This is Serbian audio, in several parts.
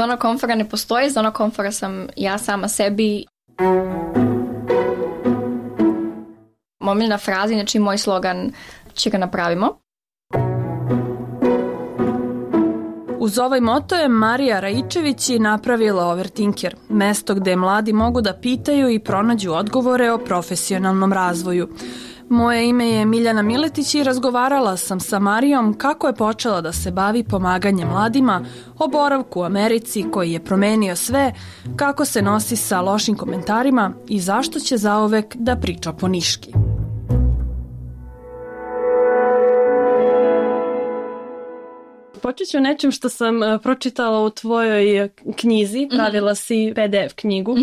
Zona komfora ne postoji, zona komfora sam ja sama sebi. Omiljena fraza, znači moj slogan, će ga napravimo. Uz ovaj moto je Marija Raičević i napravila Overthinker, mesto gde mladi mogu da pitaju i pronađu odgovore o profesionalnom razvoju. Moje ime je Miljana Miletić i razgovarala sam sa Marijom kako je počela da se bavi pomaganjem mladima, o boravku u Americi koji je promenio sve, kako se nosi sa lošim komentarima i zašto će zauvek da priča po niški. Počet ću nečem što sam pročitala u tvojoj knjizi, pravila si PDF knjigu,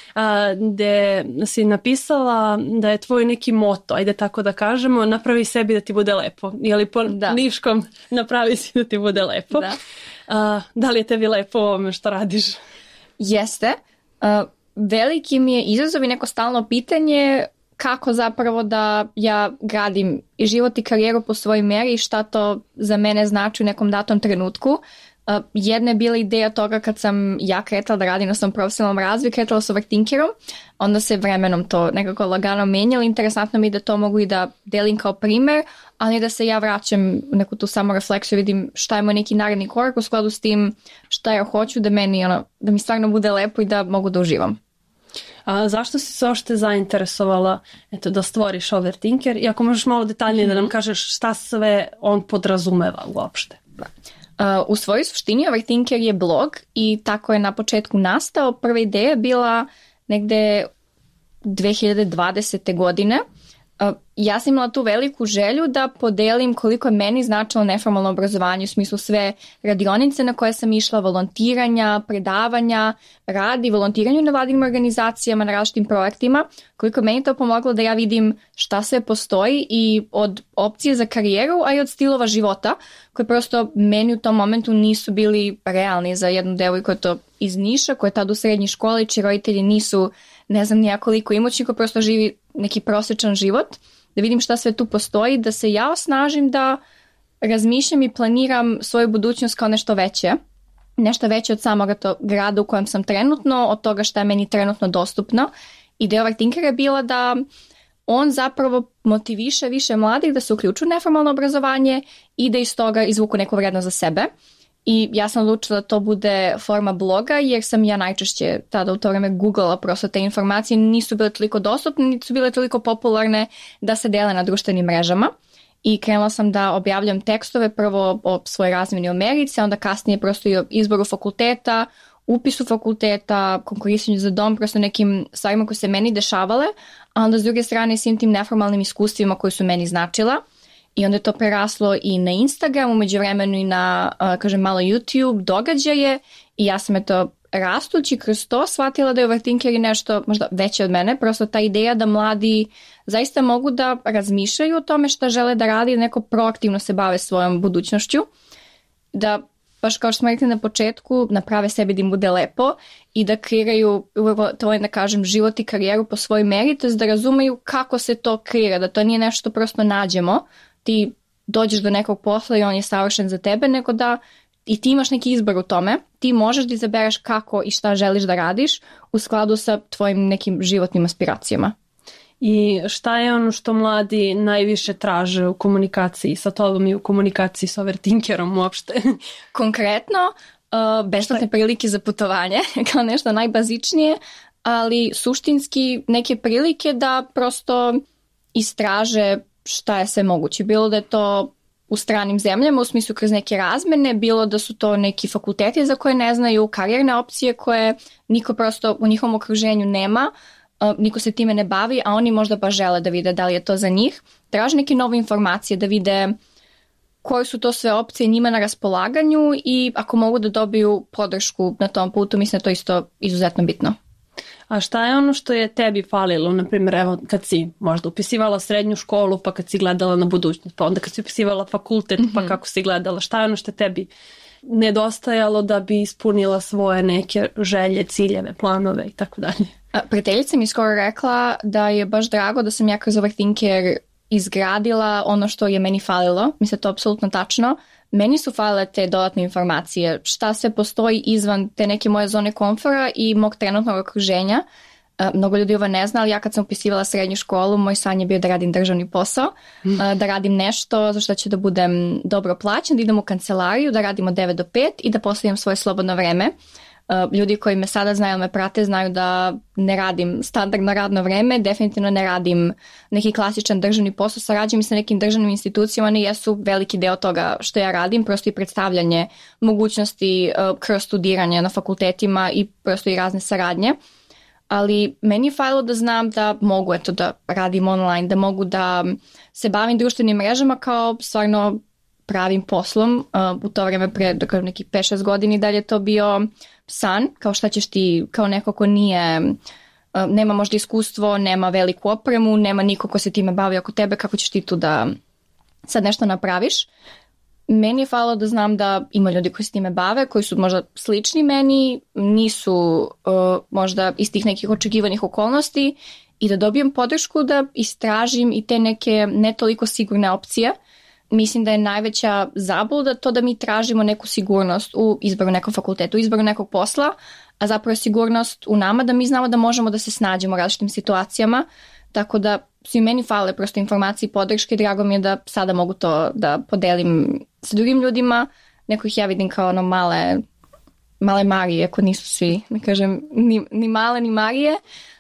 gde si napisala da je tvoj neki moto, ajde tako da kažemo, napravi sebi da ti bude lepo. Ili po niškom napravi si da ti bude lepo. Da li je tebi lepo u ovome što radiš? Jeste. Veliki mi je izazov i neko stalno pitanje kako zapravo da ja gradim i život i karijeru po svojoj meri i šta to za mene znači u nekom datom trenutku. Jedna je bila ideja toga kad sam ja kretala da radim na svom profesionalnom razvoju, kretala s Overthinkerom, onda se vremenom to nekako lagano menjalo. Interesantno mi je da to mogu i da delim kao primer, ali da se ja vraćam u neku tu samorefleksiju, vidim šta je moj neki naredni korak u skladu s tim šta ja hoću da meni, da mi stvarno bude lepo i da mogu da uživam. A zašto si se ošte zainteresovala da stvoriš Overthinker i ako možeš malo detaljnije da nam kažeš šta sve on podrazumeva uopšte? U svojoj suštini Overthinker je blog i tako je na početku nastao. Prva ideja je bila negde 2020. godine. Ja sam imala tu veliku želju da podelim koliko je meni značilo neformalno obrazovanje, u smislu sve radionice na koje sam išla, volontiranja, predavanja, rad i volontiranju na vladinim organizacijama, na različitim projektima, koliko je meni to pomoglo da ja vidim šta sve postoji i od opcije za karijeru, a i od stilova života, koje prosto meni u tom momentu nisu bili realni za jednu devojku iz Niša, koja je tad u srednjoj školi, čiji roditelji nisu ne znam nijakoliko imućni, ko prosto živi neki prosječan život, da vidim šta sve tu postoji, da se ja osnažim da razmišljam i planiram svoju budućnost kao nešto veće od samoga tog grada u kojem sam trenutno, od toga šta je meni trenutno dostupno. Ideja Overthinkera je bila da on zapravo motiviše više mladih da se uključu u neformalno obrazovanje i da iz toga izvuku neku vrednost za sebe. I ja sam odlučila da to bude forma bloga jer sam ja najčešće tada u to vreme googlala, prosto te informacije nisu bile toliko dostupne, niti su bile toliko popularne da se dele na društvenim mrežama. I krenula sam da objavljam tekstove prvo o svojoj razmjeni u Americi, a onda kasnije prosto i o izboru fakulteta, upisu fakulteta, konkurisanju za dom, prosto nekim stvarima koje se meni dešavale, a onda s druge strane svim tim neformalnim iskustvima koji su meni značila. I onda je to preraslo i na Instagram, u međuvremenu i na, malo YouTube događaje i ja sam rastući kroz to shvatila da je Overthinker nešto možda veće od mene, prosto ta ideja da mladi zaista mogu da razmišljaju o tome šta žele da radi, neko proaktivno se bave svojom budućnošću, da baš kao što smo rekli na početku, naprave sebi da im bude lepo i da kreiraju život i karijeru po svojoj meri, to je da razumeju kako se to kreira, da to nije nešto što prosto nađemo, ti dođeš do nekog posla i on je savršen za tebe, nego da i ti imaš neki izbor u tome, ti možeš da izabereš kako i šta želiš da radiš u skladu sa tvojim nekim životnim aspiracijama. I šta je ono što mladi najviše traže u komunikaciji sa tobom i u komunikaciji s Overthinkerom uopšte? Konkretno, besplatne prilike za putovanje, kao nešto najbazičnije, ali suštinski neke prilike da prosto istraže šta je sve moguće. Bilo da je to u stranim zemljama, u smislu kroz neke razmene, bilo da su to neki fakulteti za koje ne znaju, karijerne opcije koje niko prosto u njihovom okruženju nema, niko se time ne bavi, a oni možda baš žele da vide da li je to za njih. Traže neke nove informacije, da vide koje su to sve opcije njima na raspolaganju i ako mogu da dobiju podršku na tom putu, mislim da to isto izuzetno bitno. A šta je ono što je tebi falilo, na primjer, evo kad si možda upisivala srednju školu, pa kad si gledala na budućnost, pa onda kad si upisivala fakultet, pa kako si gledala, šta je ono što tebi nedostajalo da bi ispunila svoje neke želje, ciljeve, planove i tako dalje? Prijateljica mi skoro rekla da je baš drago da sam ja kroz Overthinker izgradila ono što je meni falilo. Mislim, to je apsolutno tačno. meni su falile te dodatne informacije, šta sve postoji izvan te neke moje zone komfora i mog trenutnog okruženja. Mnogo ljudi ovo ne zna, ali ja kad sam upisivala srednju školu, moj san je bio da radim državni posao, da radim nešto za što ću da budem dobro plaćen, da idem u kancelariju, da radim od 9 do 5 i da postavljam svoje slobodno vreme. Ljudi koji me sada znaju, me prate, znaju da ne radim standardno radno vreme, definitivno ne radim neki klasičan državni posao, sarađujem sa nekim državnim institucijama, one jesu veliki deo toga što ja radim, prosto i predstavljanje mogućnosti kroz studiranje na fakultetima i prosto i razne saradnje. Ali meni je falilo da znam da mogu da radim online, da mogu da se bavim društvenim mrežama kao stvarno pravim poslom. U to vreme pre nekih 5-6 godina i dalje to bio san, kao šta ćeš ti, kao neko ko nema možda iskustvo, nema veliku opremu, nema niko ko se time bavi oko tebe, kako ćeš ti tu da sad nešto napraviš. Meni je falilo da znam da ima ljudi koji se time bave, koji su možda slični meni, nisu možda iz tih nekih očekivanih okolnosti i da dobijem podršku da istražim i te neke ne toliko sigurne opcije. Mislim da je najveća zabluda to da mi tražimo neku sigurnost u izboru nekog fakulteta, u izboru nekog posla, a zapravo je sigurnost u nama da mi znamo da možemo da se snađemo u različitim situacijama, tako da svi meni fale prosto informacije i podrške. Drago mi je da sada mogu to da podelim sa drugim ljudima. Neko ih ja vidim kao ono male Marije, ako nisu svi, ne kažem ni male ni Marije,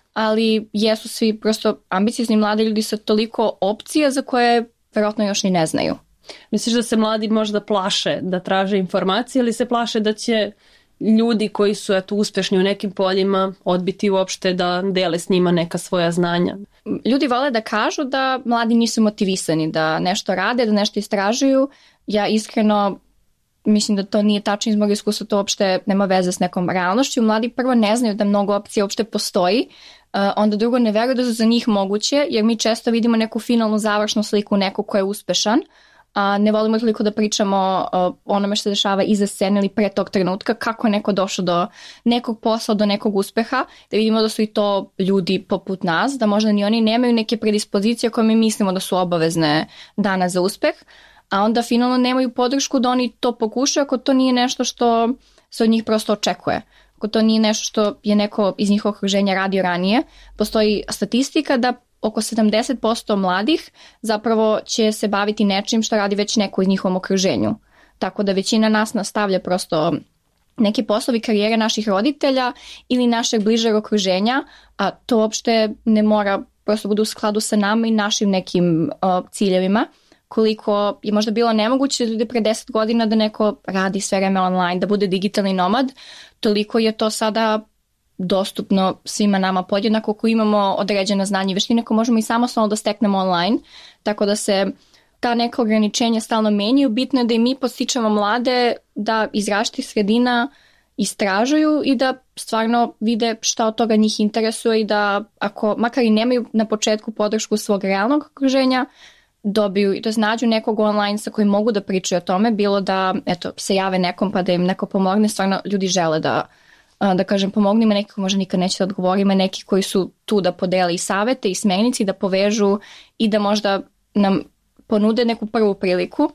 ali jesu svi prosto ambiciozni mladi ljudi sa toliko opcija za koje verovatno još ni ne znaju. Misliš da se mladi možda plaše da traže informacije ili se plaše da će ljudi koji su uspešni u nekim poljima odbiti uopšte da dele s njima neka svoja znanja? Ljudi vole da kažu da mladi nisu motivisani, da nešto rade, da nešto istražuju. Ja iskreno mislim da to nije tačno, iz mog iskustva to uopšte nema veze s nekom realnošću. Mladi prvo ne znaju da mnogo opcija uopšte postoji, onda drugo ne veruju da su za njih moguće, jer mi često vidimo neku finalnu završnu sliku nekog ko je uspešan, a ne volimo toliko da pričamo o onome što se dešava iza scene ili pre tog trenutka, kako je neko došao do nekog posla, do nekog uspeha, da vidimo da su i to ljudi poput nas, da možda ni oni nemaju neke predispozicije koje mi mislimo da su obavezne danas za uspeh, a onda finalno nemaju podršku da oni to pokušaju ako to nije nešto što se od njih prosto očekuje. Ako to nije nešto što je neko iz njihovog okruženja radio ranije. Postoji statistika da oko 70% mladih zapravo će se baviti nečim što radi već neko iz njihovom okruženju. Tako da većina nas nastavlja prosto neki poslovi karijere naših roditelja ili našeg bližeg okruženja, a to uopšte ne mora prosto bude u skladu sa nama i našim nekim ciljevima. Koliko je možda bilo nemoguće ljudi pre 10 godina da neko radi sve vreme online, da bude digitalni nomad, toliko je to sada dostupno svima nama podjednako ako imamo određena znanja i veštine koje možemo i samostalno da steknemo online, tako da se ta neka ograničenja stalno menjaju. Bitno je da i mi podstičemo mlade da iz različitih sredina istražuju i da stvarno vide šta od toga njih interesuje i da ako makar i nemaju na početku podršku svog realnog okruženja, dobiju i da nađu nekog online sa kojim mogu da pričaju o tome, bilo da se jave nekom pa da im neko pomogne. Stvarno ljudi žele da kažem pomognu, ima neki koji možda nikad neće da odgovori, ima neki koji su tu da podele i savete i smernice i da povežu i da možda nam ponude neku prvu priliku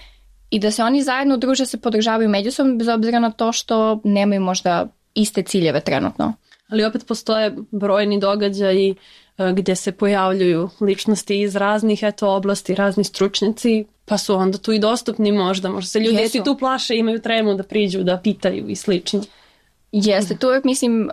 i da se oni zajedno udruže, se podržavaju međusobno bez obzira na to što nemaju možda iste ciljeve trenutno. Ali opet postoje brojni događaji gdje se pojavljuju ličnosti iz raznih oblasti, razni stručnjaci, pa su onda tu i dostupni možda se ljudi tu plaše, imaju tremu da priđu, da pitaju i slično. Jeste, tu uvijek mislim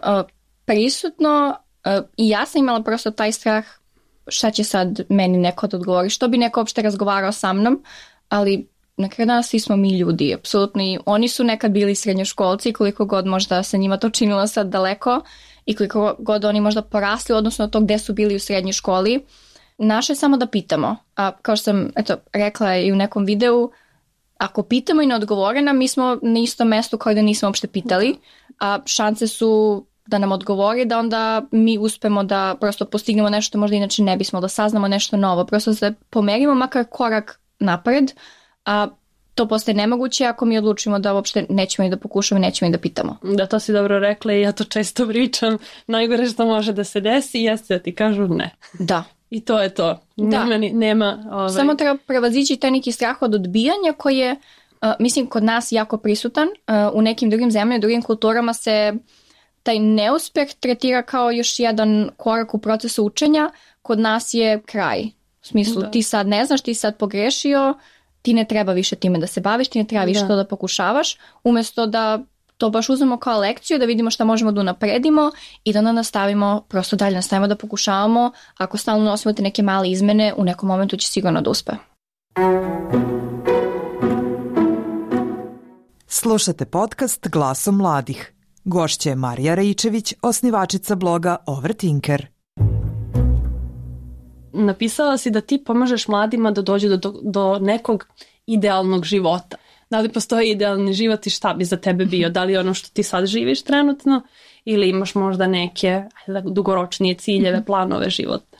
prisutno i ja sam imala prosto taj strah šta će sad meni neko da odgovori, što bi neko uopšte razgovarao sa mnom, ali na kraju dana svi smo mi ljudi, apsolutno, i oni su nekad bili srednjoškolci, koliko god možda se njima to činilo sad daleko i koliko god oni možda porasli odnosno to gde su bili u srednjoj školi. Naše je samo da pitamo, a kao što sam rekla i u nekom videu, ako pitamo i ne odgovore nam, mi smo na istom mestu kao da nismo uopšte pitali, a šanse su da nam odgovori, da onda mi uspemo da prosto postignemo nešto možda inače ne bismo, da saznamo nešto novo, prosto da se pomerimo makar korak napred, a to postaje nemoguće ako mi odlučimo da uopšte nećemo i da pokušamo i nećemo i da pitamo. Da, to si dobro rekla i ja to često pričam. Najgore što može da se desi jeste da ti kažu ne. Da. I to je to. Da. Nema Samo treba prevazići taj neki strah od odbijanja koji je mislim, kod nas jako prisutan. U nekim drugim zemljama, drugim kulturama se taj neuspeh tretira kao još jedan korak u procesu učenja. Kod nas je kraj. U smislu, ti sad ne znaš, ti sad pogrešio, ti ne treba više time da se baviš, ti ne treba više to da pokušavaš, umjesto da to baš uzmemo kao lekciju, da vidimo šta možemo da unapredimo i da onda nastavimo, prosto dalje nastavimo da pokušavamo. Ako stalno nosimo te neke male izmene, u nekom momentu će sigurno da uspe. Slušate podcast Glasom mladih. Gošća je Marija Raičević, osnivačica bloga Overthinker. Napisala si da ti pomažeš mladima da dođu do nekog idealnog života. Da li postoji idealni život i šta bi za tebe bio? Da li ono što ti sad živiš trenutno ili imaš možda neke dugoročnije ciljeve, planove života?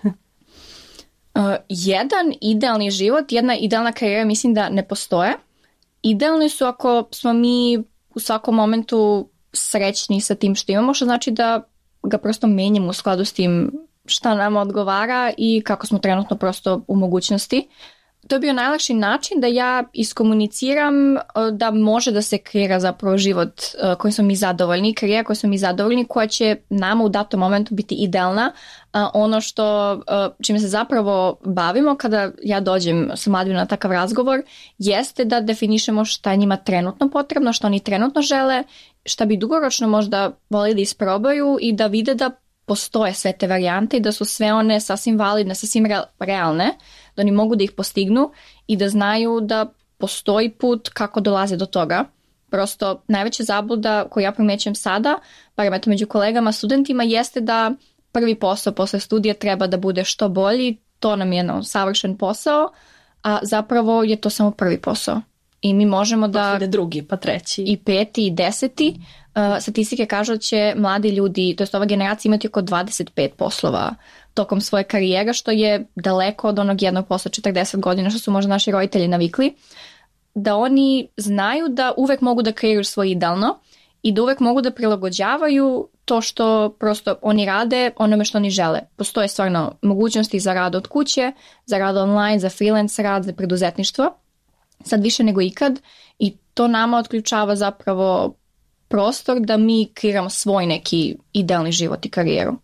Jedan idealni život, jedna idealna karijera mislim da ne postoje. Idealni su ako smo mi u svakom momentu srećni sa tim što imamo, što znači da ga prosto menjamo u skladu s tim šta nam odgovara i kako smo trenutno prosto u mogućnosti. To je bio najlakši način da ja iskomuniciram da može da se kreira zapravo život koji smo mi zadovoljni, karijera koji smo mi zadovoljni, koja će nama u datom momentu biti idealna. Ono što čime se zapravo bavimo kada ja dođem sa mladima na takav razgovor jeste da definišemo šta je njima trenutno potrebno, šta oni trenutno žele, šta bi dugoročno možda volili da isprobaju i da vide da postoje sve te varijante i da su sve one sasvim validne, sasvim realne, da oni mogu da ih postignu i da znaju da postoji put kako dolaze do toga. Prosto najveća zabluda koju ja primećujem sada, barem eto među kolegama, studentima, jeste da prvi posao posle studija treba da bude što bolji, to nam je savršen posao, a zapravo je to samo prvi posao. I mi možemo da... Ide drugi, pa treći. I peti, i deseti. Statistike kažu da će mladi ljudi, to jest ova generacija, imati oko 25 poslova tokom svoje karijere, što je daleko od onog jednog posla 40 godina, što su možda naši roditelji navikli. Da oni znaju da uvek mogu da kreiraju svoje idealno i da uvek mogu da prilagođavaju to što prosto oni rade onome što oni žele. Postoje stvarno mogućnosti za rad od kuće, za rad online, za freelance rad, za preduzetništvo. Sad više nego ikad i to nama otključava zapravo prostor da mi kreiramo svoj neki idealni život i karijeru.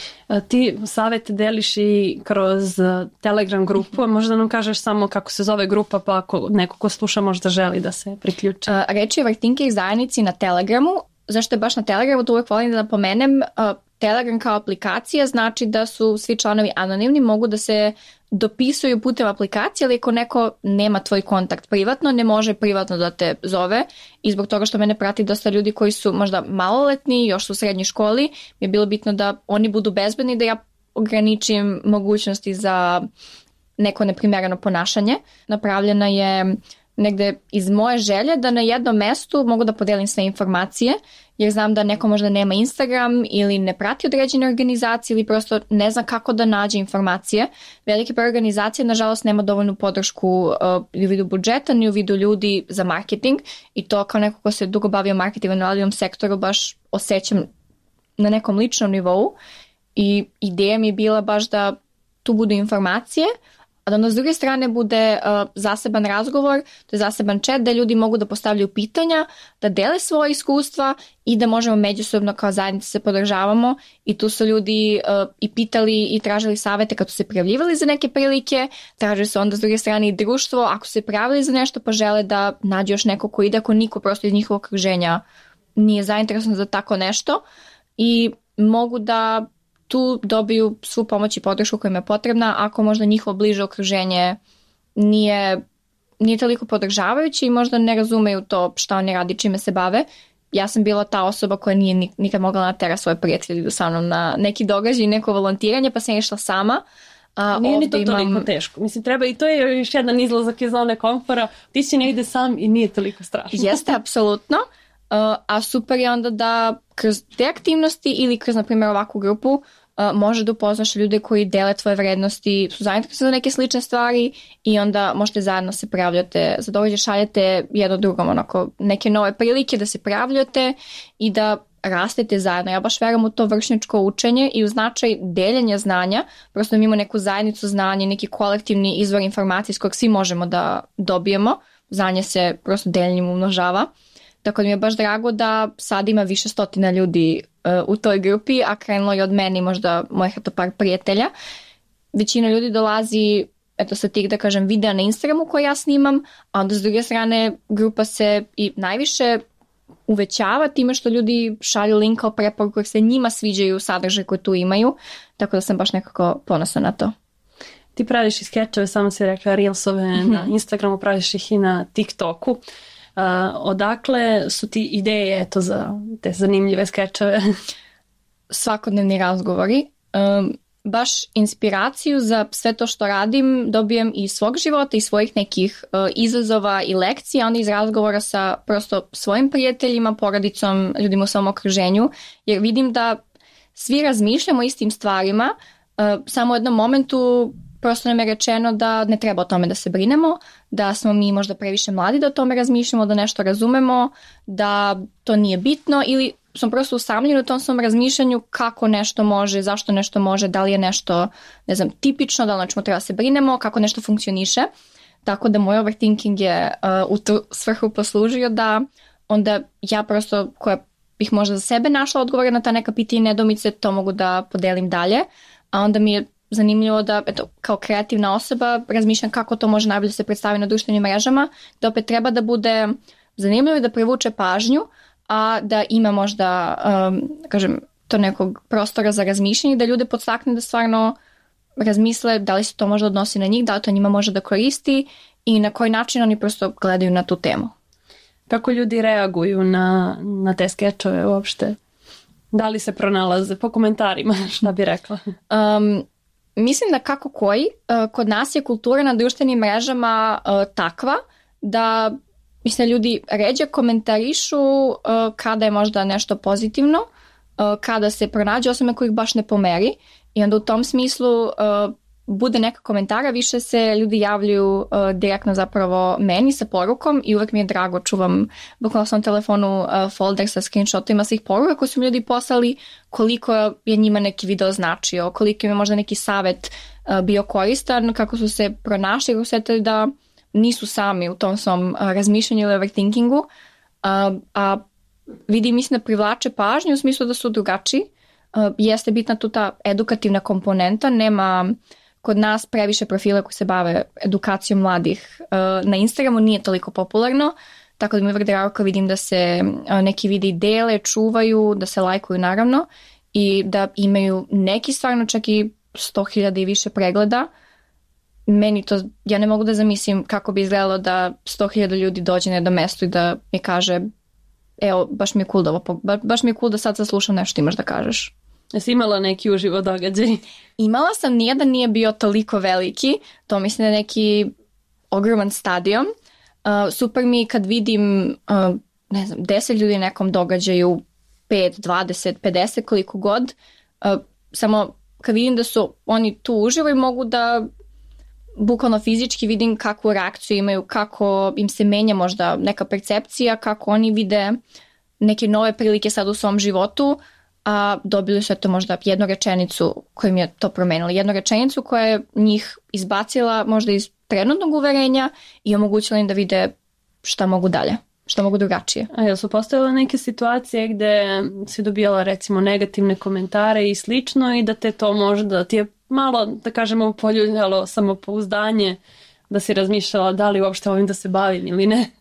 Ti savjete deliš i kroz Telegram grupu, a možda nam kažeš samo kako se zove grupa, pa ako neko ko sluša možda želi da se priključi. Reč je o Overthinker zajednici na Telegramu. Zašto je baš na Telegramu? To uvijek volim da napomenem. Telegram kao aplikacija znači da su svi članovi anonimni, mogu da se dopisuju putem aplikacije, ali ako neko nema tvoj kontakt privatno, ne može privatno da te zove i zbog toga što mene prati dosta ljudi koji su možda maloletni, još su u srednjoj školi, mi je bilo bitno da oni budu bezbedni, da ja ograničim mogućnosti za neko neprimereno ponašanje. Napravljena je negde iz moje želje da na jednom mestu mogu da podelim sve informacije, jer znam da neko možda nema Instagram ili ne prati određene organizacije ili prosto ne zna kako da nađe informacije. Velike broj organizacije nažalost nema dovoljnu podršku ni u vidu budžeta, ni u vidu ljudi za marketing i to kao neko ko se dugo bavio marketingom na nevladinom sektoru baš osjećam na nekom ličnom nivou i ideja mi je bila baš da tu budu informacije, a da onda s druge strane bude zaseban razgovor, to je zaseban chat da ljudi mogu da postavljaju pitanja, da dele svoje iskustva i da možemo međusobno kao zajednica se podržavamo i tu su ljudi i pitali i tražili savete kad su se prijavljivali za neke prilike, tražili su onda s druge strane i društvo ako su se prijavili za nešto pa žele da nađe još neko ko ide, ako niko prosto iz njihovog okruženja nije zainteresovan za tako nešto i mogu da tu dobiju svu pomoć i podršku koja im je potrebna, ako možda njihovo bliže okruženje nije toliko podržavajuće i možda ne razumeju to šta oni radi, čime se bave. Ja sam bila ta osoba koja nije nikad mogla natera svoje prijatelje idu sa mnom na neki događaj, neko volontiranje, pa sam išla sama. Nije ni to toliko teško. Mislim, treba i to je još jedan izlazak iz zone komfora. Ti si negde sam i nije toliko strašno. Jeste, apsolutno. A super je onda da kroz te aktivnosti ili kroz, na primjer, ovakvu grupu može da upoznaš ljude koji dele tvoje vrednosti, su zainteresovani za neke slične stvari i onda možete zajedno se prijavljate za događaj, šaljete jedno drugom onako neke nove prilike da se prijavljate i da rastete zajedno. Ja baš verujem u to vršnjačko učenje i u značaj deljenja znanja, prosto mi imamo neku zajednicu znanja, neki kolektivni izvor informacije s kojeg svi možemo da dobijemo. znanje se prosto deljenjem umnožava. Tako da mi je baš drago da sad ima više stotina ljudi u toj grupi, a krenulo je od mene i možda mojih par prijatelja. Većina ljudi dolazi sa tih, da kažem, videa na Instagramu koje ja snimam, a onda s druge strane grupa se i najviše uvećava time što ljudi šalju link kao preporuku jer se njima sviđaju sadržaj koje tu imaju, tako da sam baš nekako ponosna na to. Ti praviš i skečeve, samo si rekla reelsove na Instagramu, praviš ih i na TikToku. Odakle su ti ideje za te zanimljive skečeve? Svakodnevni razgovori. Baš inspiraciju za sve to što radim dobijem iz svog života i svojih nekih izazova i lekcija, onda iz razgovora sa prosto svojim prijateljima, porodicom, ljudima u svom okruženju, jer vidim da svi razmišljamo istim stvarima, samo u jednom momentu prosto nam je rečeno da ne treba o tome da se brinemo, da smo mi možda previše mladi da o tome razmišljamo, da nešto razumemo, da to nije bitno ili smo prosto usamljeni u tom svom razmišljanju kako nešto može, zašto nešto može, da li je nešto, ne znam, tipično, da li na čemu treba se brinemo, kako nešto funkcioniše. Tako da moj overthinking je u tu svrhu poslužio da onda ja prosto koja bih možda za sebe našla odgovore na ta neka pitanja i nedoumice, to mogu da podelim dalje, a onda mi je zanimljivo da kao kreativna osoba razmišljam kako to može najbolje se predstavi na društvenim mrežama, da opet treba da bude zanimljivo i da privuče pažnju, a da ima možda, kažem, to nekog prostora za razmišljanje, da ljude podstakne da stvarno razmisle da li se to možda odnosi na njih, da li to njima može da koristi i na koji način oni prosto gledaju na tu temu. Kako ljudi reaguju na te skečove uopšte? Da li se pronalaze po komentarima, šta bi rekla? Mislim da kako koji. Kod nas je kultura na društvenim mrežama takva da mislim da ljudi ređe komentarišu kada je možda nešto pozitivno, kada se pronađe osobe kojih baš ne pomeri i onda u tom smislu bude neka komentara, više se ljudi javljaju direktno zapravo meni sa porukom i uvek mi je drago, čuvam bukvalno svom telefonu folder sa screenshotima svih poruka koje su mi ljudi poslali, koliko je njima neki video značio, koliko im je možda neki savet bio koristan, kako su se pronašli, kako su setili da nisu sami u tom svom razmišljanju ili overthinkingu, a vidim, mislim da privlače pažnju u smislu da su drugačiji. Jeste bitna tu ta edukativna komponenta, nema kod nas previše profila koji se bave edukacijom mladih na Instagramu, nije toliko popularno, tako da mi je uvek drago kad vidim da se neki videi dele, čuvaju, da se lajkuju naravno i da imaju neki stvarno čak i 100.000 i više pregleda. Meni to, ja ne mogu da zamislim kako bi izgledalo da 100.000 ljudi dođe na jedno mesto i da mi kaže evo, baš mi je cool da baš mi je cool da sad slušam nešto imaš da kažeš. Jesi imala neki uživo događaj? Imala sam, nijedan nije bio toliko veliki, to mislim da je neki ogroman stadion. Super mi kad vidim, ne znam, 10 ljudi na nekom događaju, 5, 20, 50, koliko god, samo kad vidim da su oni tu uživo i mogu da bukvalno fizički vidim kakvu reakciju imaju, kako im se menja možda neka percepcija, kako oni vide neke nove prilike sad u svom životu, a dobili su to možda jednu rečenicu kojim je to promenila. Jednu rečenicu koja je njih izbacila možda iz trenutnog uverenja i omogućila im da vide šta mogu dalje, šta mogu drugačije. A jel su postojale neke situacije gde si dobijala recimo negativne komentare i slično i da te to možda ti je malo, da kažemo, poljuljalo samopouzdanje, da si razmišljala da li uopšte ovim da se bavim ili ne?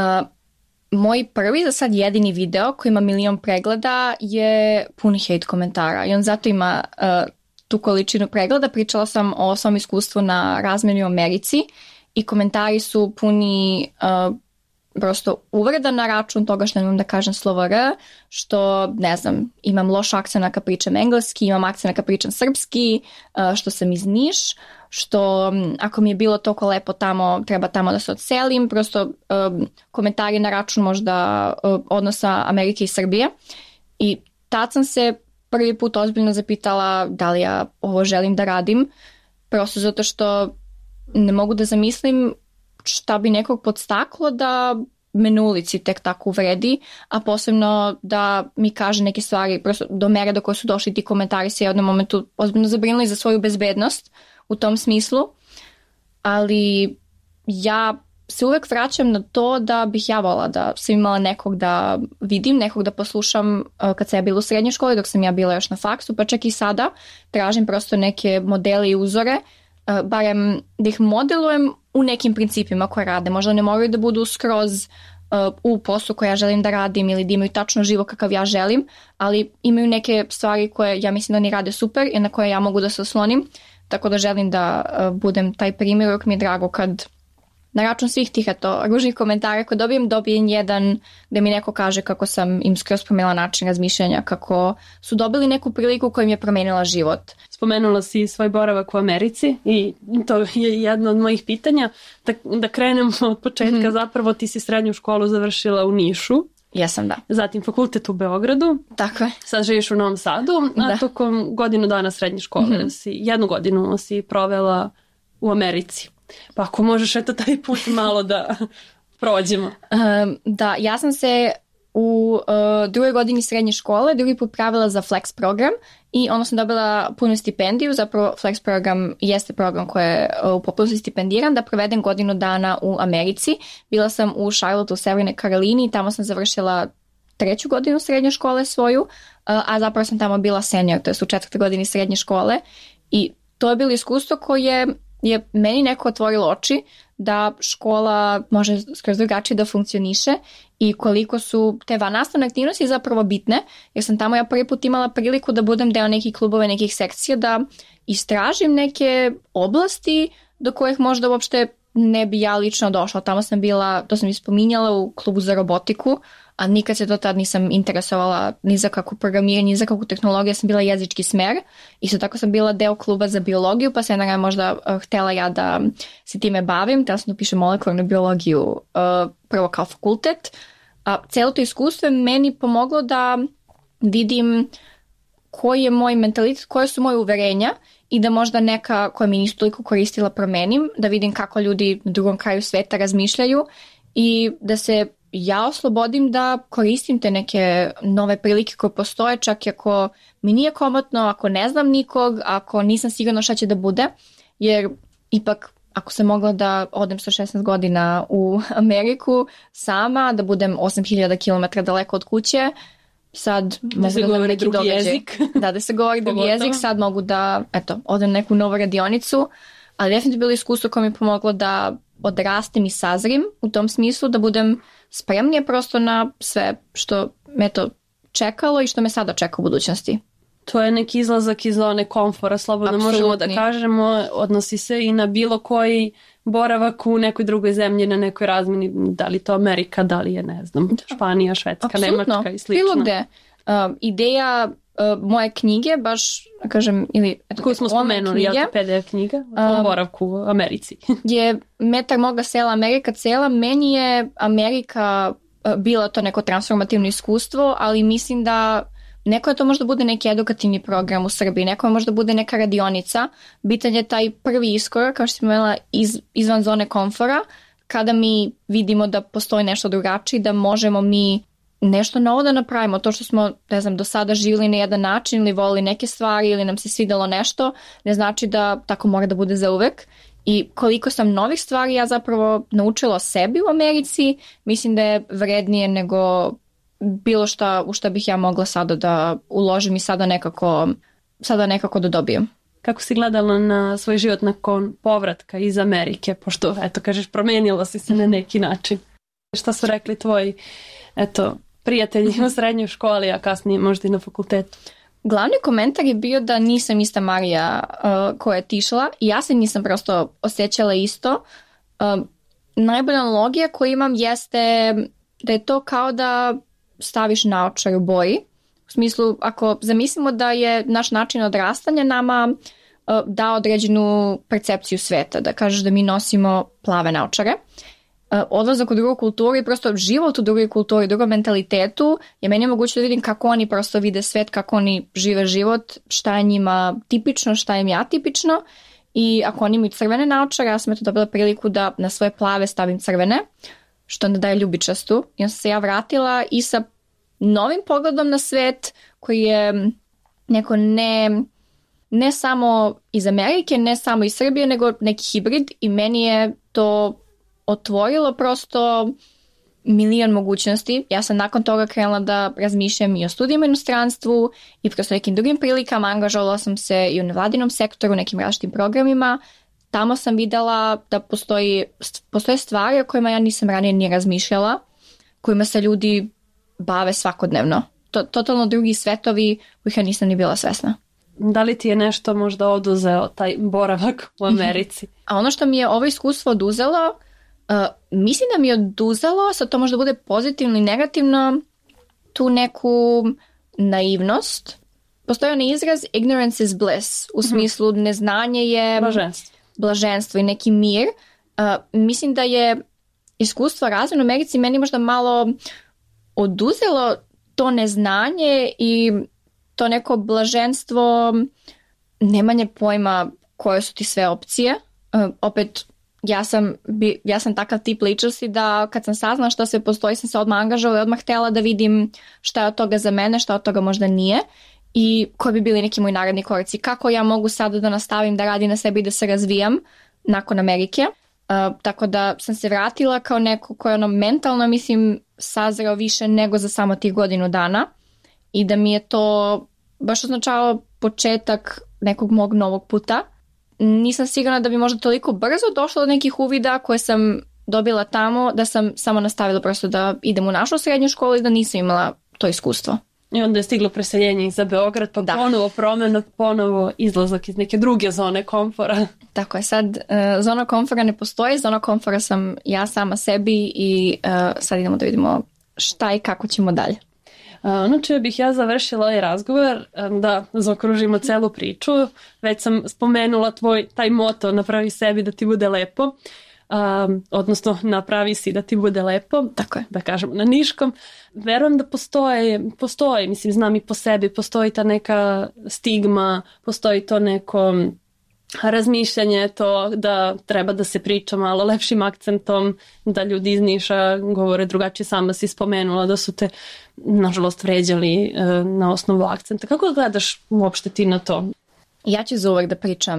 Moj prvi, za sad jedini video koji ima 1 milion pregleda je puni hate komentara i on zato ima tu količinu pregleda. Pričala sam o svom iskustvu na razmjeni u Americi i komentari su puni prosto uvreda na račun toga što nemam da kažem slovo R, što, ne znam, imam loš akcent kad pričam engleski, imam akcent kad pričam srpski, što sam iz Niš, što ako mi je bilo toliko lepo tamo, treba tamo da se odselim, prosto komentari na račun možda odnosa Amerike i Srbije. I tad sam se prvi put ozbiljno zapitala da li ja ovo želim da radim, prosto zato što ne mogu da zamislim šta bi nekog podstaklo da me na ulici tek tako uvredi, a posebno da mi kaže neke stvari, prosto do mere do koje su došli ti komentari se u jednom momentu ozbiljno zabrinuli za svoju bezbednost u tom smislu, ali ja se uvek vraćam na to da bih ja volila da sam imala nekog da vidim, nekog da poslušam kad sam ja bila u srednjoj školi, dok sam ja bila još na faksu, pa čak i sada tražim prosto neke modele i uzore, barem da ih modelujem u nekim principima koje rade. Možda ne moraju da budu skroz u poslu koje ja želim da radim ili da imaju tačno život kakav ja želim, ali imaju neke stvari koje ja mislim da oni rade super i na koje ja mogu da se oslonim, tako da želim da budem taj primjer. Uvijek mi je drago kad na račun svih tih ružnih komentara koje dobijem jedan gde mi neko kaže kako sam im skroz promenila način razmišljanja, kako su dobili neku priliku koja im je promenila život. Spomenula si svoj boravak u Americi i to je jedno od mojih pitanja. Da krenemo od početka, zapravo ti si srednju školu završila u Nišu. Jesam, da. Zatim fakultet u Beogradu. Tako je. Sad živiš u Novom Sadu, a tokom godinu dana srednje škole, jednu godinu si provela u Americi. Pa ako možeš taj put malo da prođemo. Da, ja sam se u drugoj godini srednje škole drugi put pravila za Flex program i onda sam dobila punu stipendiju. Zapravo Flex program jeste program koji je u potpunosti stipendiran da provedem godinu dana u Americi. Bila sam u Charlotte u Severnoj Karolini i tamo sam završila 3. godinu srednje škole svoju, a zapravo sam tamo bila senior, to je u 4. godini srednje škole i to je bilo iskustvo koje je meni neko otvorilo oči da škola može skroz drugačije da funkcioniše i koliko su te vannastavne aktivnosti zapravo bitne, jer sam tamo ja prvi put imala priliku da budem deo nekih klubova, nekih sekcija, da istražim neke oblasti do kojih možda uopšte ne bi ja lično došla. Tamo sam bila, to sam i spominjala, u klubu za robotiku, a nikad se do tad nisam interesovala ni za kakvu programiranje, ni za kakvu tehnologiju, ja sam bila jezički smer. Isto tako sam bila deo kluba za biologiju, pa sam jedna možda htela ja da se time bavim, tada sam upišem molekularnu biologiju prvo kao fakultet. Celo to iskustvo je meni pomoglo da vidim koji je moj mentalitet, koje su moje uverenja i da možda neka koja mi nisu toliko koristila promenim, da vidim kako ljudi na drugom kraju sveta razmišljaju i da se ja oslobodim da koristim te neke nove prilike koje postoje, čak i ako mi nije komotno, ako ne znam nikog, ako nisam sigurna šta će da bude, jer ipak ako sam mogla da odem sa 16 godina u Ameriku sama, da budem 8000 km daleko od kuće, sad mogu da govori neki događaj. Da se govori drugi jezik, sad mogu da odem neku novu radionicu, ali definitivno bilo iskustvo koje mi je pomoglo da odrastem i sazrim u tom smislu, da budem spremnija prosto na sve što me to čekalo i što me sada čeka u budućnosti. To je neki izlazak iz zone komfora, slobodno možemo da kažemo, odnosi se i na bilo koji boravak u nekoj drugoj zemlji, na nekoj razmeni, da li to Amerika, da li je, ne znam, Španija, Švedska, Nemačka i slično. Bilo gde. Ideja moje knjige, baš, kažem, ili... Koju smo spomenuli, je to PDF knjiga o boravku u Americi? Je Metar moga sela, Amerika cela. Meni je Amerika bila to neko transformativno iskustvo, ali mislim da neko je to možda bude neki edukativni program u Srbiji, neko je možda bude neka radionica. Bitan je taj prvi iskorak, kao što sam imala, izvan zone komfora, kada mi vidimo da postoji nešto drugačije, da možemo mi nešto novo da napravimo. To što smo, ne znam, do sada živjeli na jedan način ili volili neke stvari ili nam se svidelo nešto, ne znači da tako mora da bude za uvek. I koliko sam novih stvari ja zapravo naučila o sebi u Americi, mislim da je vrednije nego bilo šta u šta bih ja mogla sada da uložim i sada nekako da dobijem. Kako si gledala na svoj život nakon povratka iz Amerike, pošto, kažeš, promenila si se na neki način? Šta su rekli tvoji, prijatelji u srednjoj školi, a kasnije možda i na fakultetu? Glavni komentar je bio da nisam ista Marija koja je tišla i ja se nisam prosto osjećala isto. Najbolja analogija koju imam jeste da je to kao da staviš naočar u boji. U smislu, ako zamislimo da je naš način odrastanja nama dao određenu percepciju sveta, da kažeš da mi nosimo plave naočare. Odlazak u drugu kulturu i prosto život u drugoj kulturi, u drugom mentalitetu je meni moguće da vidim kako oni prosto vide svet, kako oni žive život, šta je njima tipično, šta je ja tipično. I ako oni imaju crvene naočare, ja sam dobila priliku da na svoje plave stavim crvene, što onda daje ljubičastu. I onda sam se ja vratila i sa novim pogledom na svet koji je neko ne samo iz Amerike, ne samo iz Srbije, nego neki hibrid i meni je to otvorilo prosto milion mogućnosti. Ja sam nakon toga krenula da razmišljam i o studijama u inostranstvu i prosto nekim drugim prilikama. Angažovala sam se i u nevladinom sektoru, nekim različitim programima. Tamo sam videla da postoje stvari o kojima ja nisam ranije ni razmišljala, kojima se ljudi bave svakodnevno. Totalno drugi svetovi kojih ja nisam ni bila svesna. Da li ti je nešto možda oduzeo taj boravak u Americi? A ono što mi je ovo iskustvo oduzelo, mislim da mi je oduzelo, sad to možda bude pozitivno i negativno, tu neku naivnost. Postoji onaj izraz ignorance is bliss, u smislu neznanje je blaženstvo i neki mir. Mislim da je iskustvo razvoja u Americi meni možda malo oduzelo to neznanje i to neko blaženstvo, nemanje pojma koje su ti sve opcije. Opet, ja sam takav tip ličnosti da kad sam saznala što sve postoji, sam se odmah angažovala i odmah htjela da vidim šta je od toga za mene, šta od toga možda nije i koji bi bili neki moji naredni koraci. Kako ja mogu sada da nastavim da radim na sebi i da se razvijam nakon Amerike. Tako da sam se vratila kao neko ko je mentalno, mislim, sazreo više nego za samo tih godinu dana i da mi je to baš označavalo početak nekog mog novog puta. Nisam sigurna da bi možda toliko brzo došla do nekih uvida koje sam dobila tamo, da sam samo nastavila prosto da idem u našu srednju školu i da nisam imala to iskustvo. I onda je stiglo preseljenje za Beograd, pa ponovo promjena, ponovo izlazak iz neke druge zone komfora. Tako je, sad zona komfora ne postoji, zona komfora sam ja sama sebi i sad idemo da vidimo šta i kako ćemo dalje. Ono čime bih ja završila ovaj razgovor, da zaokružimo celu priču, već sam spomenula taj moto napravi sebi da ti bude lepo, odnosno napravi si da ti bude lepo, tako je, da kažemo na niškom. Verujem da postoji, mislim, znam i po sebi, postoji ta neka stigma, postoji to neko razmišljanje, to da treba da se priča malo lepšim akcentom, da ljudi iz Niša govore drugačije. Sama si spomenula da su te nažalost vređali na osnovu akcenta. Kako gledaš uopšte ti na to? Ja ću zauvek da pričam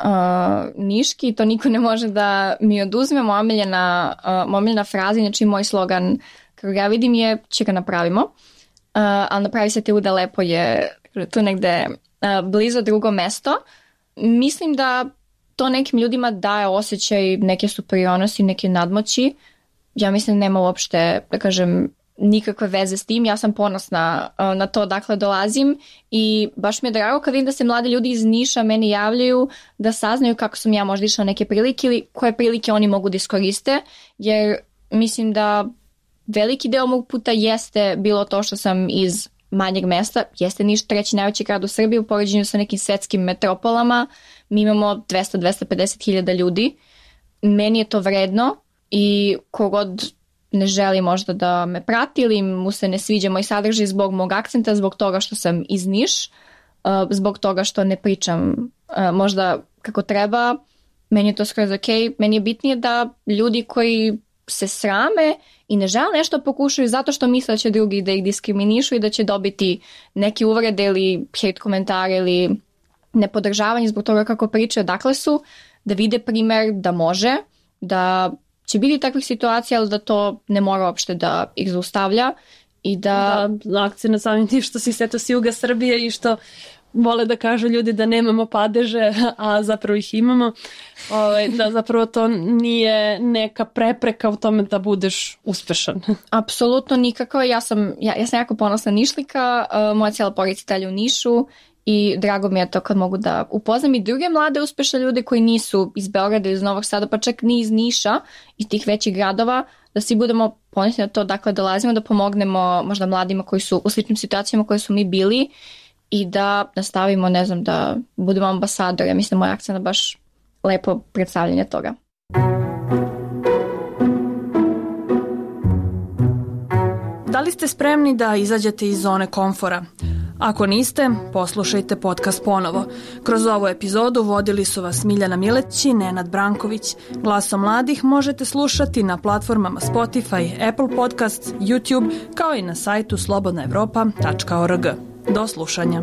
niški, to niko ne može da mi oduzme. Moja omiljena fraza, znači moj slogan kako ja vidim je će ga napravimo, ali napravi se ti uda lepo je tu negde blizu drugo mesto. Mislim da to nekim ljudima daje osjećaj neke superiornosti, neke nadmoći. Ja mislim da nema uopšte, da kažem, nikakve veze s tim. Ja sam ponosna na to dakle dolazim i baš mi je drago kad vidim da se mladi ljudi iz Niša meni javljaju da saznaju kako sam ja možda išla neke prilike ili koje prilike oni mogu da iskoriste, jer mislim da veliki deo mog puta jeste bilo to što sam iz manjeg mesta, jeste Niš treći najveći grad u Srbiji u poređenju sa nekim svetskim metropolama, mi imamo 200-250 hiljada ljudi, meni je to vredno i kogod ne želi možda da me prati ili mu se ne sviđa moj sadržaj zbog mog akcenta, zbog toga što sam iz Niš, zbog toga što ne pričam možda kako treba, meni je to skroz ok. Meni je bitnije da ljudi koji se srame i ne žele nešto pokušaju zato što misle da će drugi da ih diskriminišu i da će dobiti neke uvrede ili hate komentare ili nepodržavanje zbog toga kako pričaju odakle su, da vide primer da može, da će biti takvih situacija, ali da to ne mora uopšte da ih zaustavlja i da akcije na samim tim što si sve to s juga Srbije i što vole da kažu ljudi da nemamo padeže, a zapravo ih imamo, da zapravo to nije neka prepreka u tome da budeš uspešan. Apsolutno nikako. Ja sam jako ponosna Nišlika, moja cijela porodica dalje u Nišu i drago mi je to kad mogu da upoznam i druge mlade uspešne ljude koji nisu iz Beograda ili iz Novog Sada, pa čak ni iz Niša, iz tih većih gradova, da svi budemo ponosni na to dakle dolazimo, da pomognemo možda mladima koji su u sličnim situacijama koje su mi bili i da nastavimo, ne znam, da budemo ambasadori. Ja mislim da moj akcent je baš lepo predstavljanje toga. Da li ste spremni da izađete iz zone komfora? Ako niste, poslušajte podcast ponovo. Kroz ovu epizodu vodili su vas Miljana Mileć i Nenad Branković. Glasom mladih možete slušati na platformama Spotify, Apple Podcasts, YouTube, kao i na sajtu slobodnaevropa.org. Do slušanja.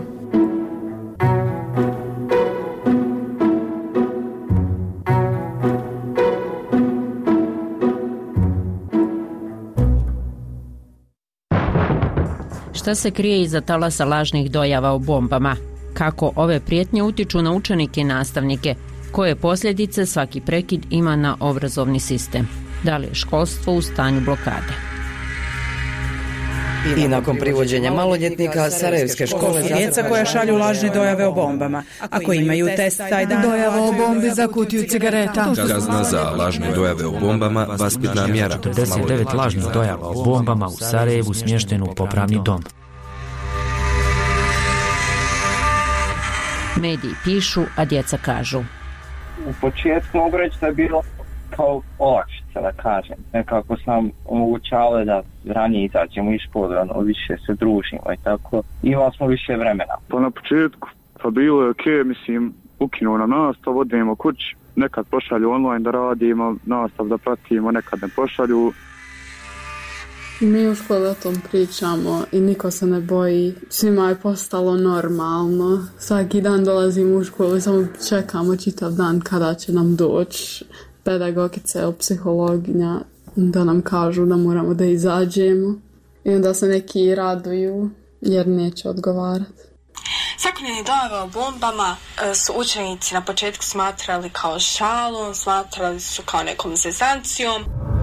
Šta se krije iza talasa lažnih dojava o bombama? Kako ove prijetnje utiču na učenike i nastavnike? Koje posljedice svaki prekid ima na obrazovni sistem? Da li je školstvo u stanju blokade? I nakon privođenja maloljetnika Sarajevske škole djeca koja šalju lažne dojave o bombama. Ako imaju test taj dan, dojava o bombi za kutiju cigareta. Kazna za lažne dojave o bombama, vaspitna mjera. 49 lažnih dojava o bombama u Sarajevu smješteno u popravni dom. Mediji pišu, a djeca kažu. U početku mogu reći da je bilo kao olakšica, da kažem. Nekako sam omogućavao da ranije izađemo iz škole, više se družimo i tako. Imali smo više vremena. Pa na početku, pa bilo je okej, mislim, ukinuo na nastav, odemo kući, nekad pošalju online da radimo, nastav da pratimo, nekad ne pošalju. Mi u školi o tom pričamo i niko se ne boji. Svima je postalo normalno. Svaki dan dolazimo u školu i samo čekamo čitav dan kada će nam doći pedagogice ili psihologinja da nam kažu da moramo da izađemo. I onda se neki raduju jer neće odgovarati. Svakodnevne dojave o bombama su učenici na početku smatrali kao šalom, smatrali su kao nekom zezancijom.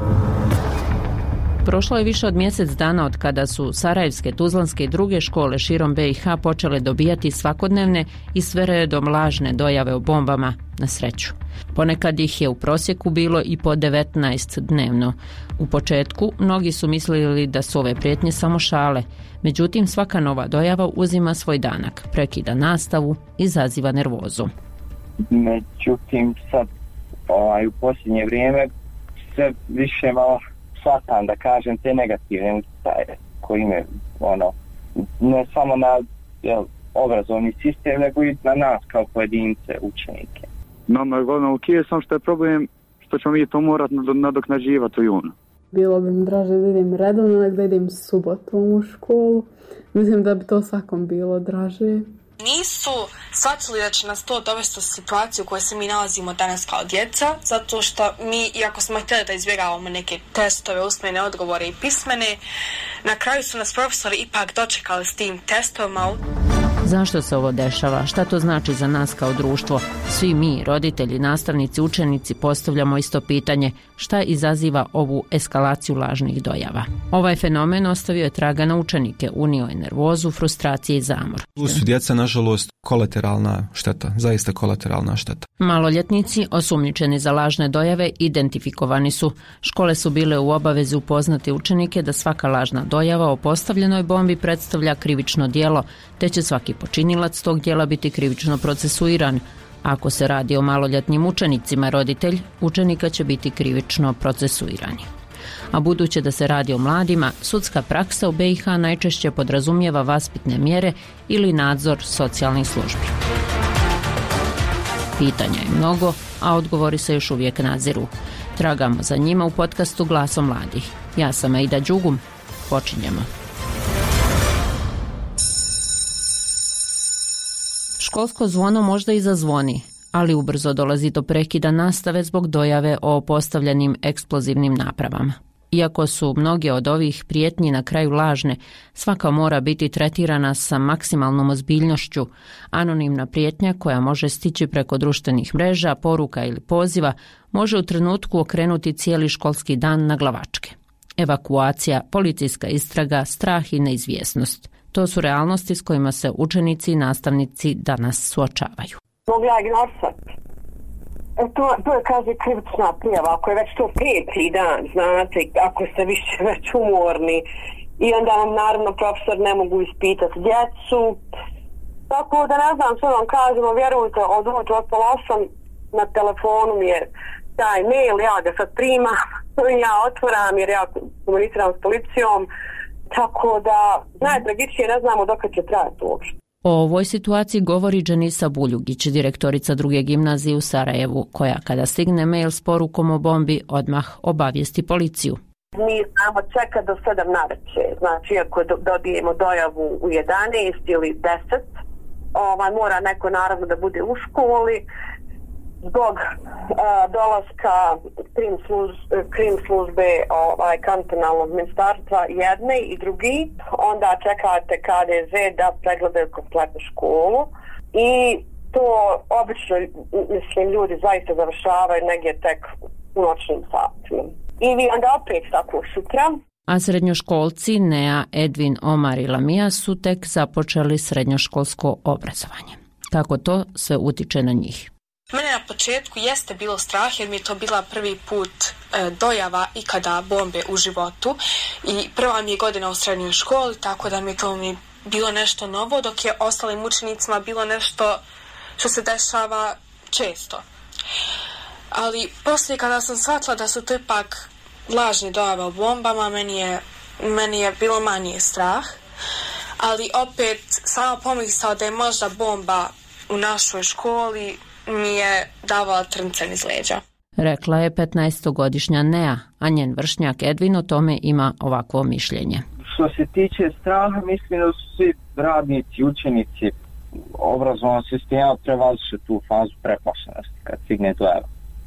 Prošlo je više od mjesec dana od kada su sarajevske, tuzlanske i druge škole širom BiH počele dobijati svakodnevne i sve redom lažne dojave o bombama, na sreću. Ponekad ih je u prosjeku bilo i po 19 dnevno. U početku mnogi su mislili da su ove prijetnje samo šale, međutim svaka nova dojava uzima svoj danak, prekida nastavu, izaziva nervozu. Međutim sad u posljednje vrijeme sve više malo shvatam, da kažem, te negativne utjecaje koji imaju ne samo na obrazovni sistem, nego i na nas kao pojedince, učenike. Nama je glavno okej, samo što je problem što ćemo mi to morati nadoknađivati u junu. Bilo bi mi draže da idem redovno, nego da idem subotom u školu. Mislim da bi to svakom bilo draže. Nisu shvatili da će nas to dovesti u situaciju u kojoj se mi nalazimo danas kao djeca, zato što mi, iako smo htjeli da izbjegavamo neke testove, usmene odgovore i pismene, na kraju su nas profesori ipak dočekali s tim testovima. Zašto se ovo dešava? Šta to znači za nas kao društvo? Svi mi, roditelji, nastavnici, učenici, postavljamo isto pitanje: šta izaziva ovu eskalaciju lažnih dojava? Ovaj fenomen ostavio je traga na učenike, unio je nervozu, frustracije i zamor. Tu su djeca, nažalost, kolateralna šteta, zaista kolateralna šteta. Maloljetnici, osumnjičeni za lažne dojave, identifikovani su. Škole su bile u obavezi upoznati učenike da svaka lažna dojava o postavljenoj bombi predstavlja krivično djelo, te će svaki počinilac tog djela biti krivično procesuiran. Ako se radi o maloljetnim učenicima, roditelj učenika će biti krivično procesuirani. A budući da se radi o mladima, sudska praksa u BiH najčešće podrazumijeva vaspitne mjere ili nadzor socijalnih službi. Pitanja je mnogo, a odgovori se još uvijek naziru. Tragamo za njima u podcastu Glasom mladih. Ja sam Aida Đugum. Počinjemo. Školsko zvono možda i zazvoni, ali ubrzo dolazi do prekida nastave zbog dojave o postavljenim eksplozivnim napravama. Iako su mnoge od ovih prijetnji na kraju lažne, svaka mora biti tretirana sa maksimalnom ozbiljnošću. Anonimna prijetnja koja može stići preko društvenih mreža, poruka ili poziva može u trenutku okrenuti cijeli školski dan na glavačke. Evakuacija, policijska istraga, strah i neizvjesnost. To su realnosti s kojima se učenici i nastavnici danas suočavaju. Mogu ja ignorisati? To je, kaže, krivična prijava, ako je već to 5. dan, znate, ako ste više već umorni i onda vam naravno profesor ne mogu ispitati djecu. Tako da ne znam što vam kažemo, vjerujte, od 8 na telefonu mi je taj mail, ja ga sad primam, ja otvoram jer ja komuniciram s policijom, tako da najtragičnije ne znamo dok će trajati uopšte. O ovoj situaciji govori Dženisa Buljugić, direktorica druge gimnazije u Sarajevu, koja kada stigne mail s porukom o bombi odmah obavijesti policiju. Mi znamo čekati do 7 navečer, znači ako dobijemo dojavu u 11 ili 10, mora neko naravno da bude u školi zbog dolaska krim službe kantonalnog ministarstva jedne i drugi, onda čekate KDZ da pregledaju kompletnu školu i to obično, mislim, ljudi zaista završavaju negdje tek u noćnim satima. I vi onda opet tako sutra. A srednjoškolci Nea, Edvin, Omar i Lamija su tek započeli srednjoškolsko obrazovanje. Kako to sve utiče na njih? Mene na početku jeste bilo strah jer mi je to bila prvi put dojava ikada bombe u životu i prva mi je godina u srednjoj školi, tako da mi to bilo nešto novo, dok je ostalim učenicima bilo nešto što se dešava često. Ali poslije kada sam shvatila da su to ipak lažne dojave o bombama, meni je bilo manje strah, ali opet sama pomisao da je možda bomba u našoj školi mi je davala trncen iz leđa. Rekla je 15-godišnja Nea, a njen vršnjak Edvin o tome ima ovakvo mišljenje. Što se tiče straha, mislim da su svi radnici, učenici obrazovnog sistema prevaziše tu fazu preplašenosti kad stigne dojava.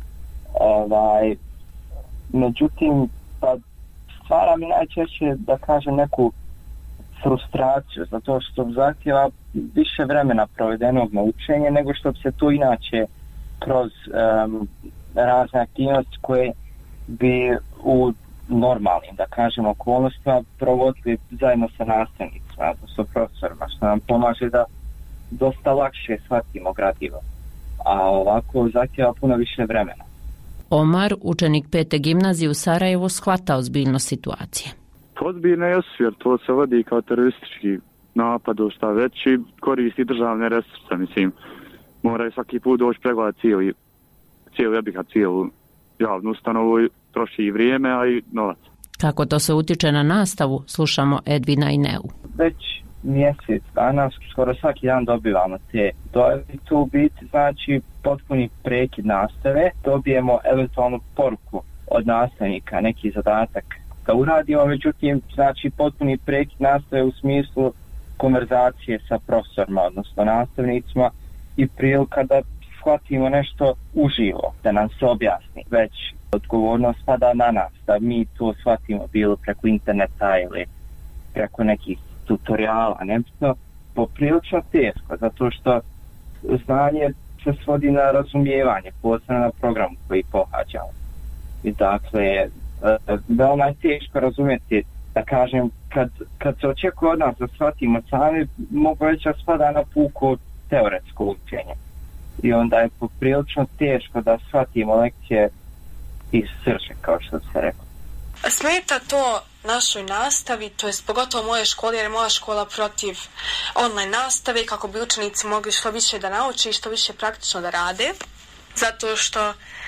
Međutim, pa stvara mi najčešće, da kažem, neku frustraciju, zato što zahtjeva više vremena provedenog na učenje nego što bi se to inače kroz razne aktivnosti koje bi u normalnim, da kažem, okolnostima provodili zajedno sa nastavnicima, odnosno profesorima, što nam pomaže da dosta lakše shvatimo gradivo. A ovako zahtjeva puno više vremena. Omar, učenik 5. gimnazije u Sarajevu, shvata ozbiljnost situacije. Ozbiljno je jer to se vodi kao teroristički napad, šta već i koristi državne resurse, mislim. Moraju svaki put doći pregledati cijelu javnu ustanovu, troši i vrijeme, a i novac. Kako to se utiče na nastavu, slušamo Edvina i Neu. Već mjesec dana, skoro svaki dan dobivamo te dojave. To u biti znači potpuni prekid nastave. Dobijemo eventualnu poruku od nastavnika, neki zadatak da uradimo, međutim, znači potpuni prekid nastave u smislu konverzacije sa profesorima, odnosno nastavnicima i prilika da shvatimo nešto uživo, da nam se objasni. Već odgovornost pada na nas, da mi to shvatimo bilo preko interneta ili preko nekih tutoriala, nebitno, poprilično teško, zato što znanje se svodi na razumijevanje, posebno na programu koji pohađamo. I dakle, veoma je teško razumjeti, da kažem, kad se očekuje od nas da shvatimo sami, mogu reći da spada na puko teoretsko učenje. I onda je poprilično teško da shvatimo lekcije iz srže, kao što se rekao. Smeta to našoj nastavi, to je pogotovo moje škole, jer je moja škola protiv online nastave, kako bi učenici mogli što više da nauče i što više praktično da rade, zato što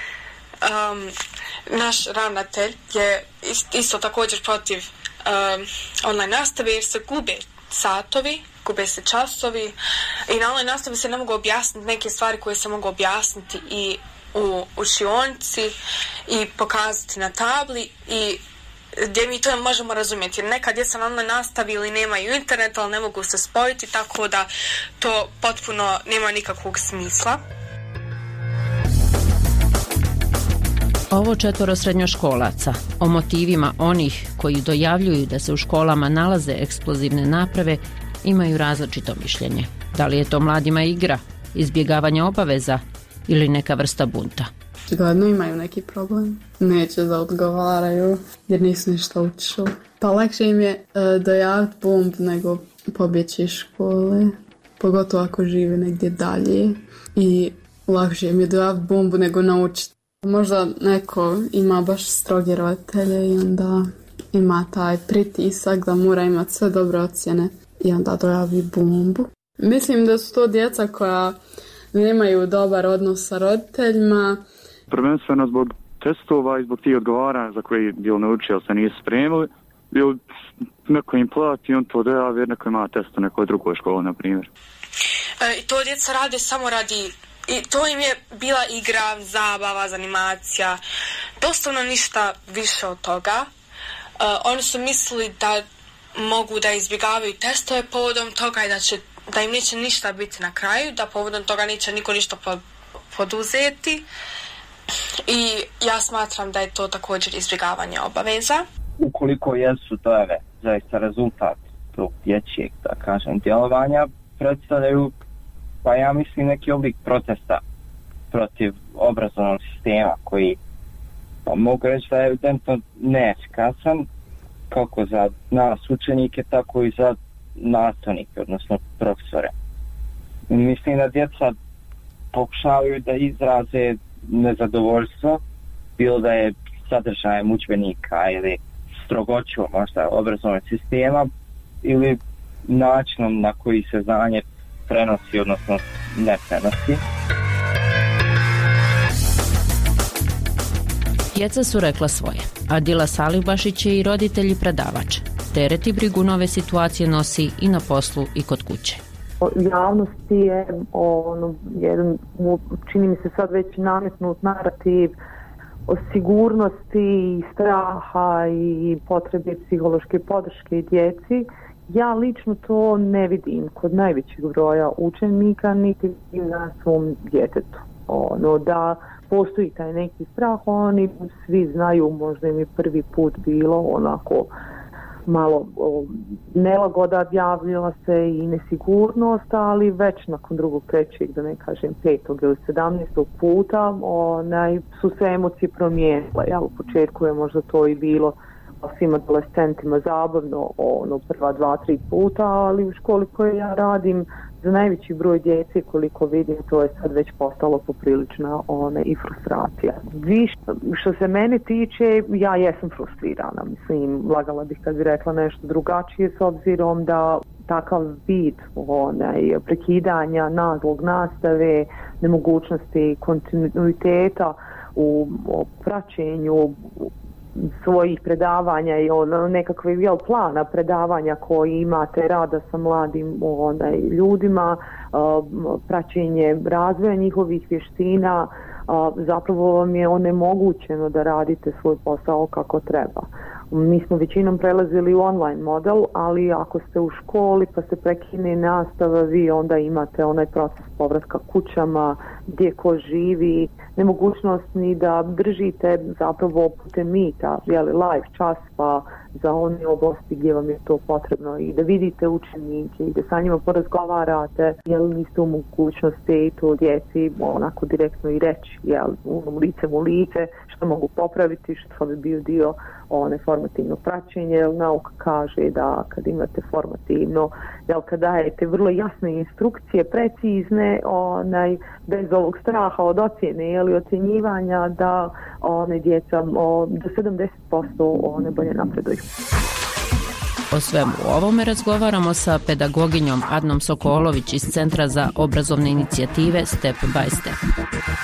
naš ravnatelj je isto također protiv online nastave, jer se gube satovi, gube se časovi i na online nastavi se ne mogu objasniti neke stvari koje se mogu objasniti i u učionici i pokazati na tabli i gdje mi to možemo razumjeti. Jer neka djeca na online nastavi ili nemaju internet, ali ne mogu se spojiti, tako da to potpuno nema nikakvog smisla. Ovo 4 srednjoškolaca o motivima onih koji dojavljuju da se u školama nalaze eksplozivne naprave imaju različito mišljenje. Da li je to mladima igra, izbjegavanje obaveza ili neka vrsta bunta? Gledno imaju neki problem. Neće da odgovaraju jer nisu ništa učili. Pa lakše im je dojaviti bomb nego pobjeći iz škole. Pogotovo ako žive negdje dalje. I lakše im je dojaviti bombu nego naučiti. Možda neko ima baš stroge roditelje i onda ima taj pritisak da mora imati sve dobre ocjene i onda dojavi bombu. Mislim da su to djeca koja nemaju dobar odnos sa roditeljima. Prvenstveno zbog testova i zbog tih odgovaranja za koji bil naučio se nisu spremili, bil neko im plati, on to dojavi jer neko ima test u nekoj drugoj školi, na primjer. I to djeca rade samo radi, i to im je bila igra, zabava, zanimacija, doslovno ništa više od toga. Oni su mislili da mogu da izbjegavaju testove povodom toga i da im neće ništa biti na kraju, da povodom toga neće niko ništa poduzeti i ja smatram da je to također izbjegavanje obaveza. Ukoliko jesu dojave zaista rezultat tog dječjeg, da kažem, djelovanja, predstavljaju, pa ja mislim, neki oblik protesta protiv obrazovnog sistema koji, pa mogu reći da je evidentno neefikasan kako za nas učenike, tako i za nastavnike, odnosno profesore. Mislim da djeca pokušavaju da izraze nezadovoljstvo, bilo da je sadržajem udžbenika ili strogoćom možda obrazovnog sistema ili načinom na koji se znanje prenosi, odnosno ne prenosi. Djeca su rekla svoje. Adila Salihbašić je i roditelj i predavač. Teret i brigu nove situacije nosi i na poslu i kod kuće. Javnosti je jedan, čini mi se sad već nametnut narativ o sigurnosti i straha i potrebe psihološke podrške djeci. Ja lično to ne vidim kod najvećeg broja učenika, niti na svom djetetu. Da postoji taj neki strah, oni svi znaju, možda im je prvi put bilo onako malo nelagoda, javljala se i nesigurnost, ali već nakon drugog, trećeg, da ne kažem 5. ili 17. puta su se emocije promijenile. U početku je možda to i bilo svim adolescentima zabavno, prva 2-3 puta, ali u školi koje ja radim, za najveći broj djece, koliko vidim, to je sad već postalo poprilična i frustracija. Što se mene tiče, ja jesam frustrirana. Mislim, lagala bih kad bi rekla nešto drugačije, s obzirom da takav vid prekidanja naglog nastave, nemogućnosti kontinuiteta u praćenju svojih predavanja i nekakve plana predavanja koji imate, rada sa mladim ljudima, praćenje razvoja njihovih vještina, zapravo vam je onemogućeno da radite svoj posao kako treba. Mi smo većinom prelazili u online model, ali ako ste u školi pa se prekine nastava, vi onda imate onaj proces povratka kućama, gdje ko živi, nemogućnost ni da držite zapravo putem Meeta, live čas, pa za one oblasti gdje vam je to potrebno i da vidite učenike i da sa njima porazgovarate, niste u mogućnosti to djeci onako direktno i reći, lice u lice, što mogu popraviti, što bi bio dio formativno praćenje, jer nauka kaže da kad imate formativno, kad dajete vrlo jasne instrukcije, precizne, bez ovog straha od ocjene ili ocjenjivanja, da djeca do 70% bolje napreduju. O svemu ovome razgovaramo sa pedagoginjom Adnom Sokolović iz Centra za obrazovne inicijative Step by Step.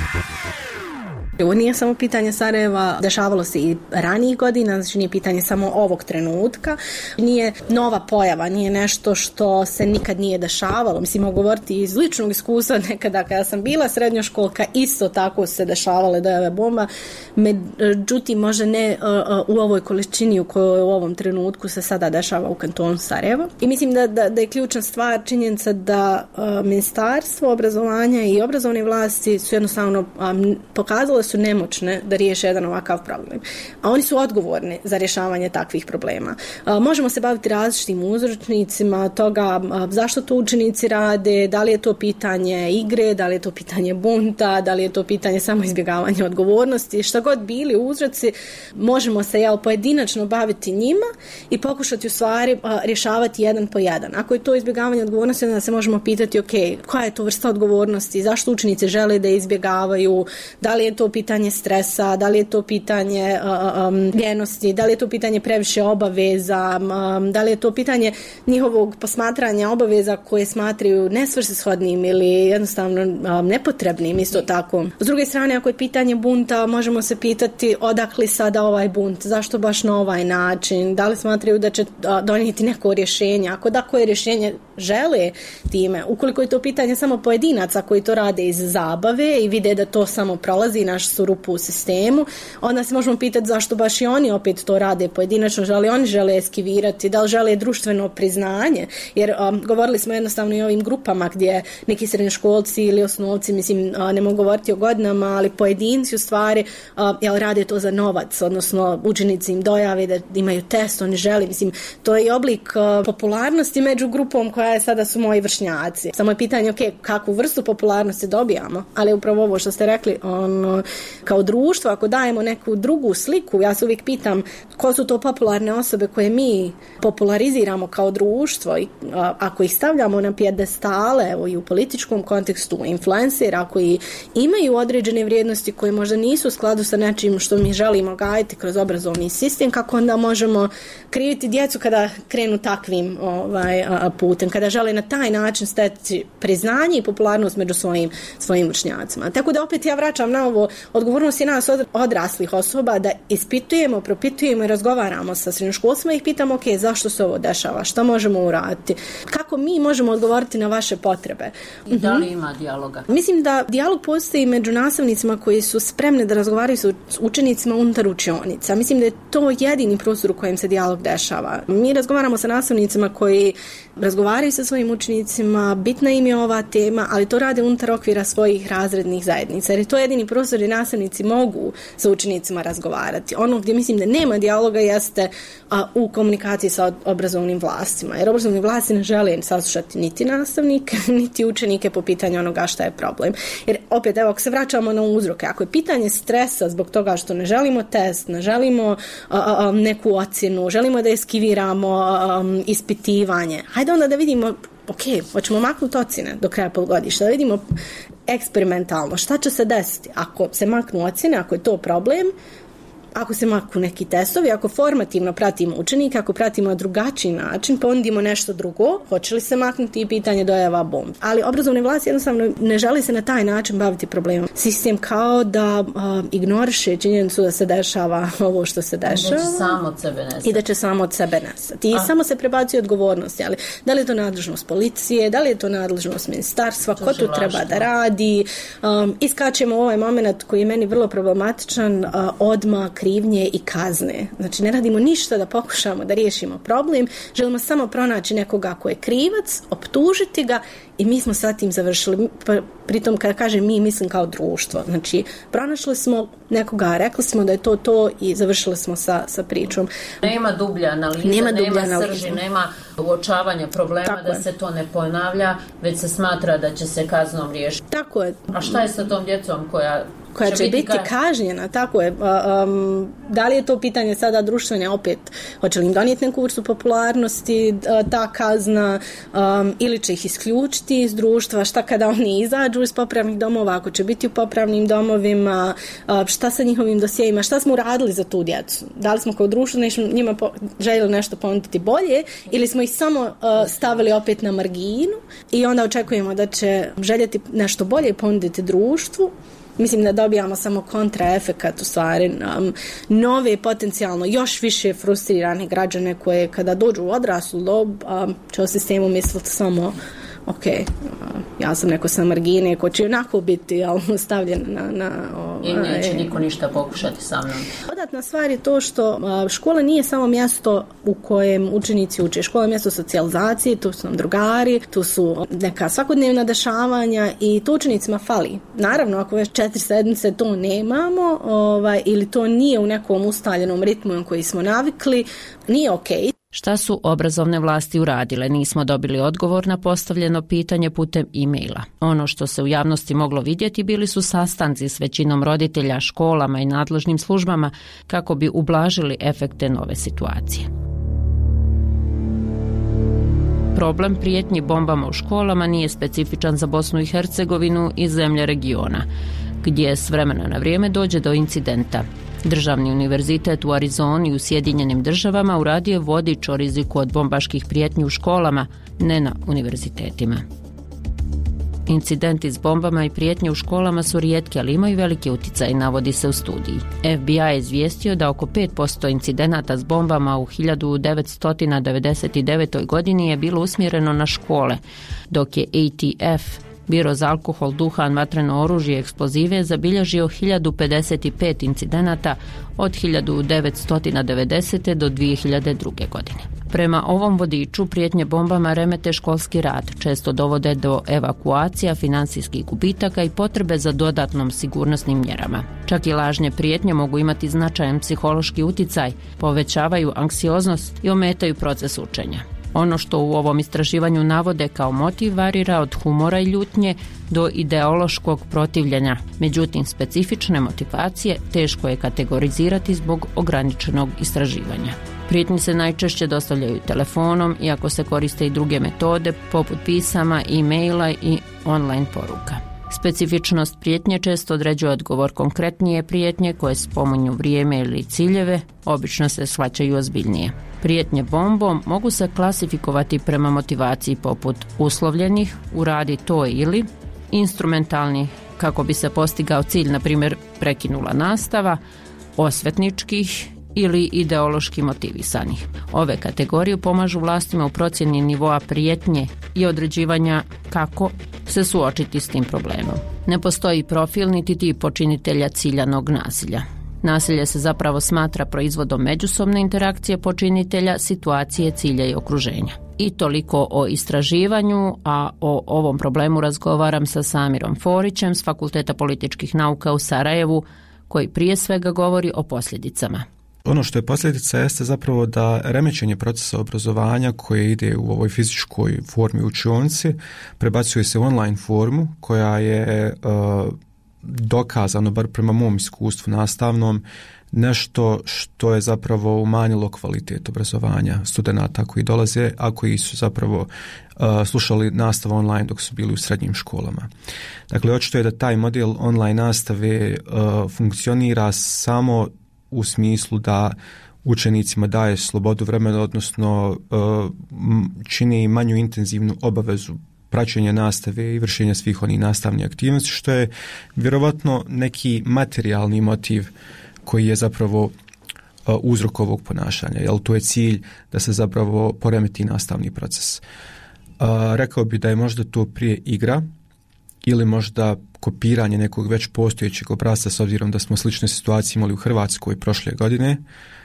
Ovo nije samo pitanje Sarajeva, dešavalo se i ranijih godina, znači nije pitanje samo ovog trenutka, nije nova pojava, nije nešto što se nikad nije dešavalo. Mislim, mogu govoriti iz ličnog iskustva, nekada kada sam bila srednjoškolka, isto tako se dešavale dojave bomba, međutim možda ne u ovoj količini u kojoj u ovom trenutku se sada dešava u kantonu Sarajevo. I mislim da je ključna stvar činjenica da Ministarstvo obrazovanja i obrazovne vlasti su jednostavno pokazale su nemoćne da riješe jedan ovakav problem. A oni su odgovorni za rješavanje takvih problema. Možemo se baviti različitim uzročnicima toga zašto to učenici rade, da li je to pitanje igre, da li je to pitanje bunta, da li je to pitanje samo izbjegavanja odgovornosti. Šta god bili uzroci, možemo se pojedinačno baviti njima i pokušati u stvari rješavati jedan po jedan. Ako je to izbjegavanje odgovornosti, onda se možemo pitati koja je to vrsta odgovornosti, zašto učenici žele da izbjegavaju, da li je to pitanje stresa, da li je to pitanje ljenosti, da li je to pitanje previše obaveza, da li je to pitanje njihovog posmatranja obaveza koje smatraju nesvrsishodnim ili jednostavno nepotrebnim isto tako. S druge strane, ako je pitanje bunta, možemo se pitati odakle sada ovaj bunt, zašto baš na ovaj način, da li smatraju da će donijeti neko rješenje, ako da koje rješenje žele time. Ukoliko je to pitanje samo pojedinaca koji to rade iz zabave i vide da to samo prolazi naš su rupu u sistemu, onda se možemo pitati zašto baš i oni opet to rade pojedinačno, da li oni žele eskivirati, da li žele društveno priznanje, jer govorili smo jednostavno i o ovim grupama gdje neki srednjoškolci ili osnovci, mislim, ne mogu govoriti o godinama, ali pojedinci u stvari rade to za novac, odnosno učenici im dojave da imaju test, oni žele, mislim, to je oblik popularnosti među grupom koja je sada su moji vršnjaci. Samo je pitanje, kakvu vrstu popularnosti dobijamo, ali upravo ovo što ste rekli, kao društvo, ako dajemo neku drugu sliku, ja se uvijek pitam ko su to popularne osobe koje mi populariziramo kao društvo i ako ih stavljamo na pijedestale, evo i u političkom kontekstu, influencera koji imaju određene vrijednosti koje možda nisu u skladu sa nečim što mi želimo gajiti kroz obrazovni sistem, kako onda možemo kriviti djecu kada krenu takvim putem, kada žele na taj način steći priznanje i popularnost među svojim vršnjacima. Tako da opet ja vraćam na ovo, odgovornost je nas odraslih osoba da ispitujemo, propitujemo i razgovaramo sa srednjoškolcima i ih pitamo zašto se ovo dešava, što možemo uraditi, kako mi možemo odgovoriti na vaše potrebe. I da li ima dijaloga? Mislim da dijalog postoji među nastavnicima koji su spremni da razgovaraju sa učenicima unutar učionica. Mislim da je to jedini prostor u kojem se dijalog dešava. Mi razgovaramo sa nastavnicima koji razgovaraju sa svojim učenicima, bitna im je ova tema, ali to rade unutar okvira svojih razrednih zajednica, jer je to jedini prostor gdje nastavnici mogu sa učenicima razgovarati. Ono gdje mislim da nema dijaloga jeste u komunikaciji sa obrazovnim vlastima, jer obrazovni vlasti ne žele saslušati niti nastavnike, niti učenike po pitanju onoga šta je problem. Jer opet, evo, ako se vraćamo na uzroke, ako je pitanje stresa zbog toga što ne želimo test, ne želimo neku ocjenu, želimo da eskiviramo ispitivanje, hajde onda da vidimo, hoćemo maknuti ocjene do kraja polugodišta, da vidimo eksperimentalno šta će se desiti ako se maknu ocjene, ako je to problem, ako se maknu neki testovi, ako formativno pratimo učenike, ako pratimo na drugačiji način, ponudimo nešto drugo, hoće li se maknuti i pitanje dojava bomb. Ali obrazovne vlasti jednostavno ne želi se na taj način baviti problemom. Sistem kao da ignoriše činjenicu da se dešava ovo što se dešava. Da će samo od sebe nesati. I da će samo od sebe nesati. I samo se prebacuje odgovornosti. Ali da li je to nadležnost policije, da li je to nadležnost ministarstva, ko tu treba da radi. Iskačemo ovaj moment koji je meni vrlo problematičan, odmah krivnje i kazne. Znači, ne radimo ništa da pokušamo da riješimo problem, želimo samo pronaći nekoga ko je krivac, optužiti ga i mi smo sa tim završili. Pritom, kada kažem mi, mislim kao društvo. Znači, pronašli smo nekoga, rekli smo da je to i završili smo sa pričom. Nema dublje analize, nema srži, nema uočavanja problema, da se to ne ponavlja, već se smatra da će se kaznom riješiti. Tako je. A šta je sa tom djecom koja će biti kažnjena, tako je. Da li je to pitanje sada društvene, opet, hoće li im donijeti neku vrstu popularnosti, ta kazna, ili će ih isključiti iz društva, šta kada oni izađu iz popravnih domova, ako će biti u popravnim domovima, šta sa njihovim dosjejima, šta smo uradili za tu djecu. Da li smo kao društvo njima željeli nešto ponuditi bolje ili smo ih samo stavili opet na marginu i onda očekujemo da će željeti nešto bolje ponuditi društvu. Mislim da dobijamo samo kontraefekat, u stvari nove potencijalno još više frustrirane građane koje kada dođu u odraslu dob će o sistemu misliti samo ja sam neko sa margine ko će onako biti stavljen i neće niko ništa pokušati sa mnom. Dodatna stvar je to što škola nije samo mjesto u kojem učenici uče. Škola je mjesto socijalizacije, tu su nam drugari, tu su neka svakodnevna dešavanja i to učenicima fali. Naravno, ako već 4 sedmice to nemamo ili to nije u nekom ustaljenom ritmu na koji smo navikli, nije okej. Šta su obrazovne vlasti uradile? Nismo dobili odgovor na postavljeno pitanje putem e-maila. Ono što se u javnosti moglo vidjeti bili su sastanci s većinom roditelja, školama i nadležnim službama kako bi ublažili efekte nove situacije. Problem prijetnji bombama u školama nije specifičan za Bosnu i Hercegovinu i zemlje regiona, gdje s vremena na vrijeme dođe do incidenta. Državni univerzitet u Arizoni u Sjedinjenim Državama uradio je vodič o riziku od bombaških prijetnji u školama, ne na univerzitetima. Incidenti s bombama i prijetnje u školama su rijetki, ali imaju veliki uticaj, navodi se u studiji. FBI je izvijestio da oko 5% incidenata s bombama u 1999. godini je bilo usmjereno na škole, dok je ATF, Biro za alkohol, duhan, vatreno oružje i eksplozive, zabilježio 1055 incidenata od 1990. do 2002. godine. Prema ovom vodiču, prijetnje bombama remete školski rad, često dovode do evakuacija, financijskih gubitaka i potrebe za dodatnom sigurnosnim mjerama. Čak i lažne prijetnje mogu imati značajan psihološki uticaj, povećavaju anksioznost i ometaju proces učenja. Ono što u ovom istraživanju navode kao motiv varira od humora i ljutnje do ideološkog protivljenja. Međutim, specifične motivacije teško je kategorizirati zbog ograničenog istraživanja. Prijetnje se najčešće dostavljaju telefonom, iako se koriste i druge metode poput pisama, e-maila i online poruka. Specifičnost prijetnje često određuje odgovor. Konkretnije prijetnje koje spominju vrijeme ili ciljeve obično se shvaćaju ozbiljnije. Prijetnje bombom mogu se klasifikovati prema motivaciji poput uslovljenih, uradi to ili, instrumentalnih kako bi se postigao cilj, na primjer prekinula nastava, osvetničkih ili ideološki motivisanih. Ove kategorije pomažu vlastima u procjeni nivoa prijetnje i određivanja kako se suočiti s tim problemom. Ne postoji profil niti tip počinitelja ciljanog nasilja. Nasilje se zapravo smatra proizvodom međusobne interakcije počinitelja, situacije, cilja i okruženja. I toliko o istraživanju, a o ovom problemu razgovaram sa Samirom Forićem s Fakulteta političkih nauka u Sarajevu, koji prije svega govori o posljedicama. Ono što je posljedica jeste zapravo da remećenje procesa obrazovanja koje ide u ovoj fizičkoj formi učionici prebacuje se u online formu koja je dokazano, bar prema mom iskustvu nastavnom, nešto što je zapravo umanjilo kvalitet obrazovanja studenata koji dolaze, a koji su zapravo slušali nastavu online dok su bili u srednjim školama. Dakle, očito je da taj model online nastave funkcionira samo u smislu da učenicima daje slobodu vremena, odnosno čini manju intenzivnu obavezu praćenja nastave i vršenja svih onih nastavnih aktivnosti, što je vjerovatno neki materijalni motiv koji je zapravo uzrok ovog ponašanja, jer to je cilj da se zapravo poremeti nastavni proces. Rekao bi da je možda to prije igra ili možda kopiranje nekog već postojećeg obrasca, s obzirom da smo slične situacije imali u Hrvatskoj prošle godine.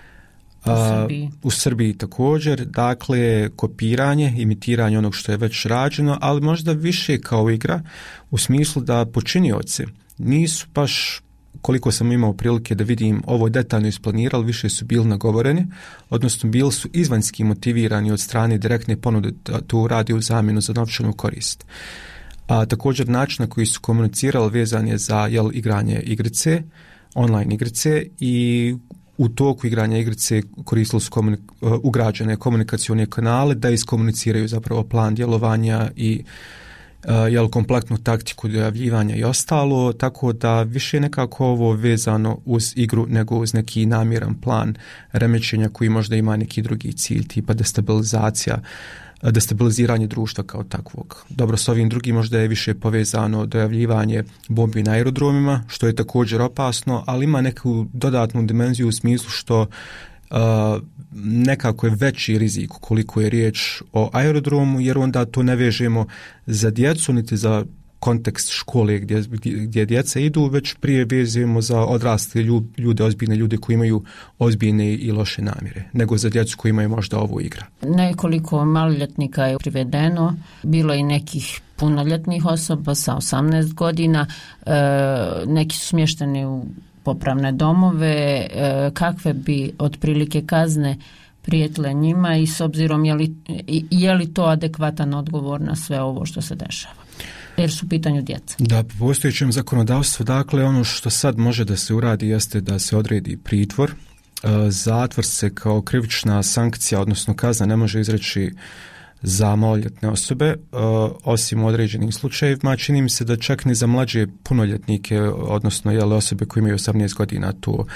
U Srbiji također, dakle kopiranje, imitiranje onog što je već rađeno, ali možda više kao igra u smislu da počinioci nisu baš, koliko sam imao prilike da vidim, ovo detaljno isplanirali, više su bili nagovoreni, odnosno bili su izvanjski motivirani od strane direktne ponude da to radi u zamjenu za novčanu korist. A također način na koji su komunicirali vezan je za igranje igrice, online igrice, i u toku igranja igrice koristili su ugrađene komunikacione kanale da iskomuniciraju zapravo plan djelovanja i kompletnu taktiku dojavljivanja i ostalo, tako da više nekako ovo vezano uz igru nego uz neki namjeran plan remećenja koji možda ima neki drugi cilj, tipa destabiliziranje društva kao takvog. Dobro, s ovim drugim možda je više povezano dojavljivanje bombi na aerodromima, što je također opasno, ali ima neku dodatnu dimenziju u smislu što nekako je veći rizik koliko je riječ o aerodromu, jer onda to ne vežemo za djecu niti za kontekst škole gdje djeca idu, već prije vezujemo za odrasle ljude, ozbiljne ljude koji imaju ozbiljne i loše namjere, nego za djecu koji imaju možda ovo igra. Nekoliko maloljetnika je privedeno, bilo i nekih punoljetnih osoba sa 18 godina, neki su smješteni u popravne domove, kakve bi otprilike kazne prijetile njima i s obzirom je li to adekvatan odgovor na sve ovo što se dešava? Jer su u pitanju djeca. Da, po postojećem zakonodavstvu, dakle, ono što sad može da se uradi jeste da se odredi pritvor. Zatvor se kao krivična sankcija, odnosno kazna, ne može izreći za maloljetne osobe, osim u određenim slučajevima. Čini mi se da čak ni za mlađe punoljetnike, odnosno osobe koje imaju 18 godina, to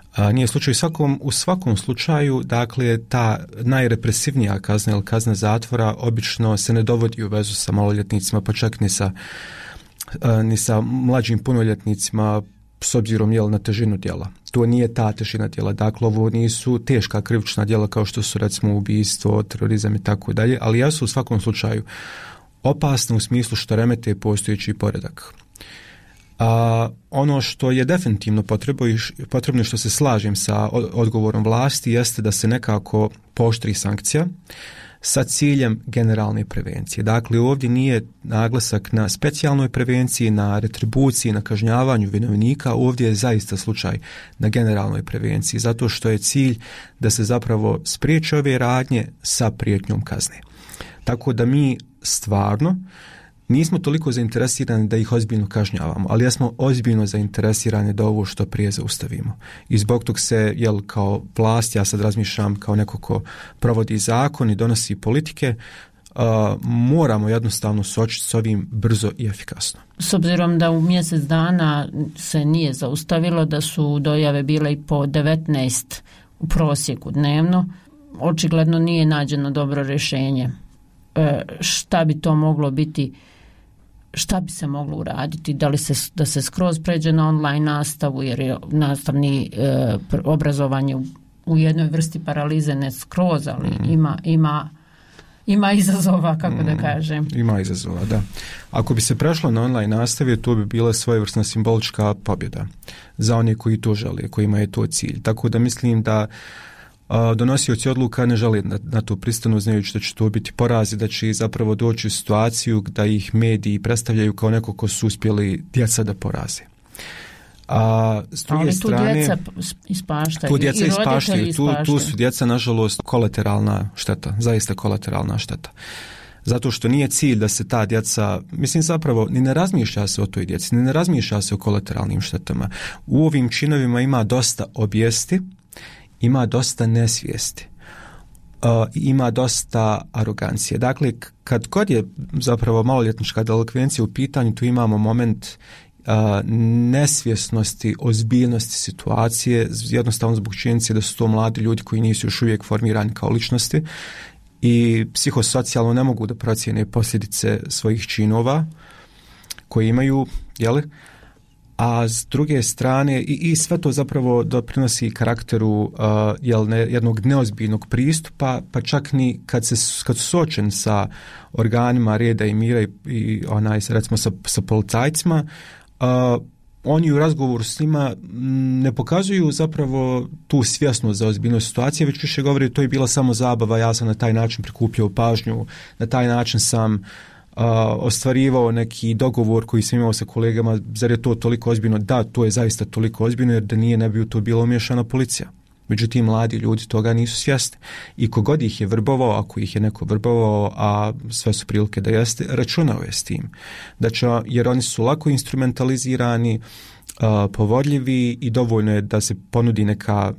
Nije slučaj u svakom slučaju, dakle, ta najrepresivnija kazna ili kazna zatvora obično se ne dovodi u vezu sa maloljetnicima, pa čak ni sa mlađim punoljetnicima s obzirom na težinu djela. To nije ta težina djela. Dakle, ovo nisu teška krivična djela kao što su recimo ubistvo, terorizam i tako dalje, ali jesu u svakom slučaju opasne u smislu što remete postojeći poredak. Ono što je definitivno potrebno što se slažem sa odgovorom vlasti jeste da se nekako pooštri sankcija sa ciljem generalne prevencije. Dakle, ovdje nije naglasak na specijalnoj prevenciji, na retribuciji, na kažnjavanju vinovnika, ovdje je zaista slučaj na generalnoj prevenciji, zato što je cilj da se zapravo spriječe ove radnje sa prijetnjom kazne. Tako da mi stvarno nismo toliko zainteresirani da ih ozbiljno kažnjavamo, ali ja smo ozbiljno zainteresirani da ovo što prije zaustavimo. I zbog tog se, kao vlast, ja sad razmišljam kao neko ko provodi zakon i donosi politike, moramo jednostavno suočiti s ovim brzo i efikasno. S obzirom da u mjesec dana se nije zaustavilo, da su dojave bile i po 19 u prosjeku dnevno, očigledno nije nađeno dobro rješenje. Šta bi to moglo biti? Šta bi se moglo uraditi? Da se skroz pređe na online nastavu, jer je nastavni obrazovanje u jednoj vrsti paralize, ne skroz, ali ima izazova, kako da kažem. Ima izazova, da. Ako bi se prešlo na online nastave, to bi bila svojevrsna simbolička pobjeda za one koji to žele, kojima je to cilj. Tako da mislim da donosioci odluka ne žele na to pristanu, znajući da će to biti porazi, da će zapravo doći u situaciju da ih mediji predstavljaju kao neko ko su uspjeli djeca da poraze. S druge strane, tu djeca ispaštaju. Tu su djeca, nažalost, kolateralna šteta, zaista kolateralna šteta. Zato što nije cilj da se ta djeca, mislim zapravo, ni ne razmišlja se o toj djeci, ni ne razmišlja se o kolateralnim štetama. U ovim činovima ima dosta obijesti, ima dosta nesvijesti, ima dosta arogancije. Dakle, kad god je zapravo maloljetnička delikvencija u pitanju, tu imamo moment nesvjesnosti, ozbiljnosti situacije, jednostavno zbog činjenice da su to mladi ljudi koji nisu još uvijek formirani kao ličnosti i psihosocijalno ne mogu da procijene posljedice svojih činova koje imaju, a s druge strane i sve to zapravo doprinosi karakteru jednog neozbiljnog pristupa, pa čak ni kad su suočeni sa organima reda i mira i recimo sa policajcima, oni u razgovoru s njima ne pokazuju zapravo tu svjesnost za ozbiljnost situacije, već više govori to je bila samo zabava, ja sam na taj način prikupljao pažnju, na taj način sam ostvarivao neki dogovor koji sam imao sa kolegama, zar je to toliko ozbiljno? Da, to je zaista toliko ozbiljno, jer da nije, ne bi u to bila umiješana policija. Međutim, mladi ljudi toga nisu svjesni. I kogod ih je vrbovao, ako ih je neko vrbovao, a sve su prilike da jeste, računao je s tim. Jer oni su lako instrumentalizirani, povodljivi i dovoljno je da se ponudi neka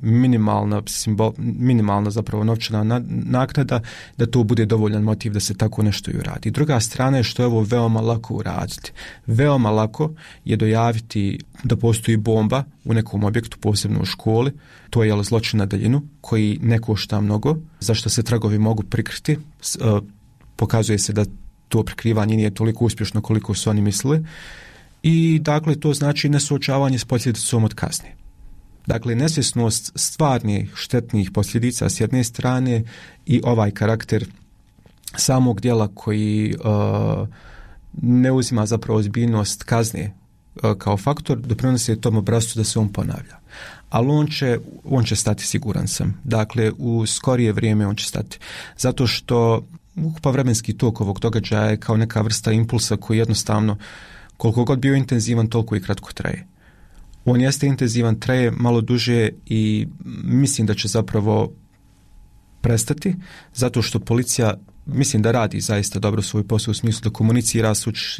minimalna zapravo novčana naknada, da to bude dovoljan motiv da se tako nešto i uradi. Druga strana je što je ovo veoma lako uraditi. Veoma lako je dojaviti da postoji bomba u nekom objektu, posebno u školi. To je zločin na daljinu koji ne košta mnogo, zašto se tragovi mogu prikriti. Pokazuje se da to prikrivanje nije toliko uspješno koliko su oni mislili. I dakle to znači nesuočavanje s posljedicom od kazne. Dakle, nesvjesnost stvarnih štetnih posljedica s jedne strane i ovaj karakter samog djela koji ne uzima zapravo ozbiljnost kazne kao faktor, doprinosi tom obrascu da se on ponavlja. Ali on će stati, siguran sam. Dakle, u skorije vrijeme on će stati. Zato što ukupan vremenski tok ovog događaja je kao neka vrsta impulsa koji jednostavno, koliko god bio intenzivan, toliko i kratko traje. On jeste intenzivan, traje malo duže i mislim da će zapravo prestati, zato što policija mislim da radi zaista dobro svoj posao u smislu da komunicira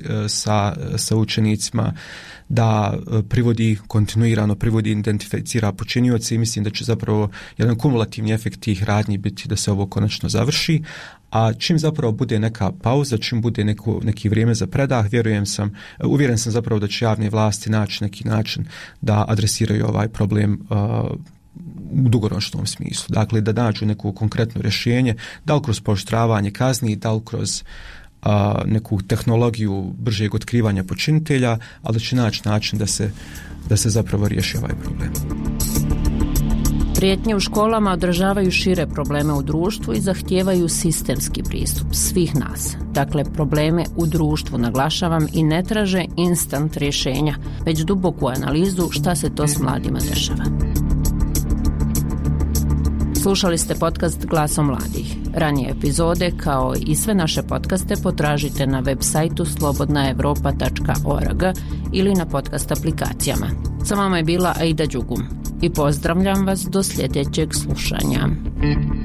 sa učenicima, da kontinuirano privodi, identificira počinioce i mislim da će zapravo jedan kumulativni efekt tih radnji biti da se ovo konačno završi. A čim zapravo bude neka pauza, čim bude neki vrijeme za predah, uvjeren sam zapravo da će javne vlasti naći neki način da adresiraju ovaj problem u dugoročnom smislu. Dakle, da nađu neko konkretno rješenje, da li kroz pooštravanje kazni, da li kroz neku tehnologiju bržeg otkrivanja počinitelja, ali da će naći način da se zapravo riješi ovaj problem. Prijetnje u školama odražavaju šire probleme u društvu i zahtijevaju sistemski pristup svih nas. Dakle, probleme u društvu naglašavam i ne traže instant rješenja, već duboku analizu šta se to s mladima dešava. Slušali ste podcast Glasom mladih. Ranije epizode, kao i sve naše podcaste, potražite na web sajtu slobodnaevropa.org ili na podcast aplikacijama. Sa vama je bila Aida Đugum i pozdravljam vas do sljedećeg slušanja.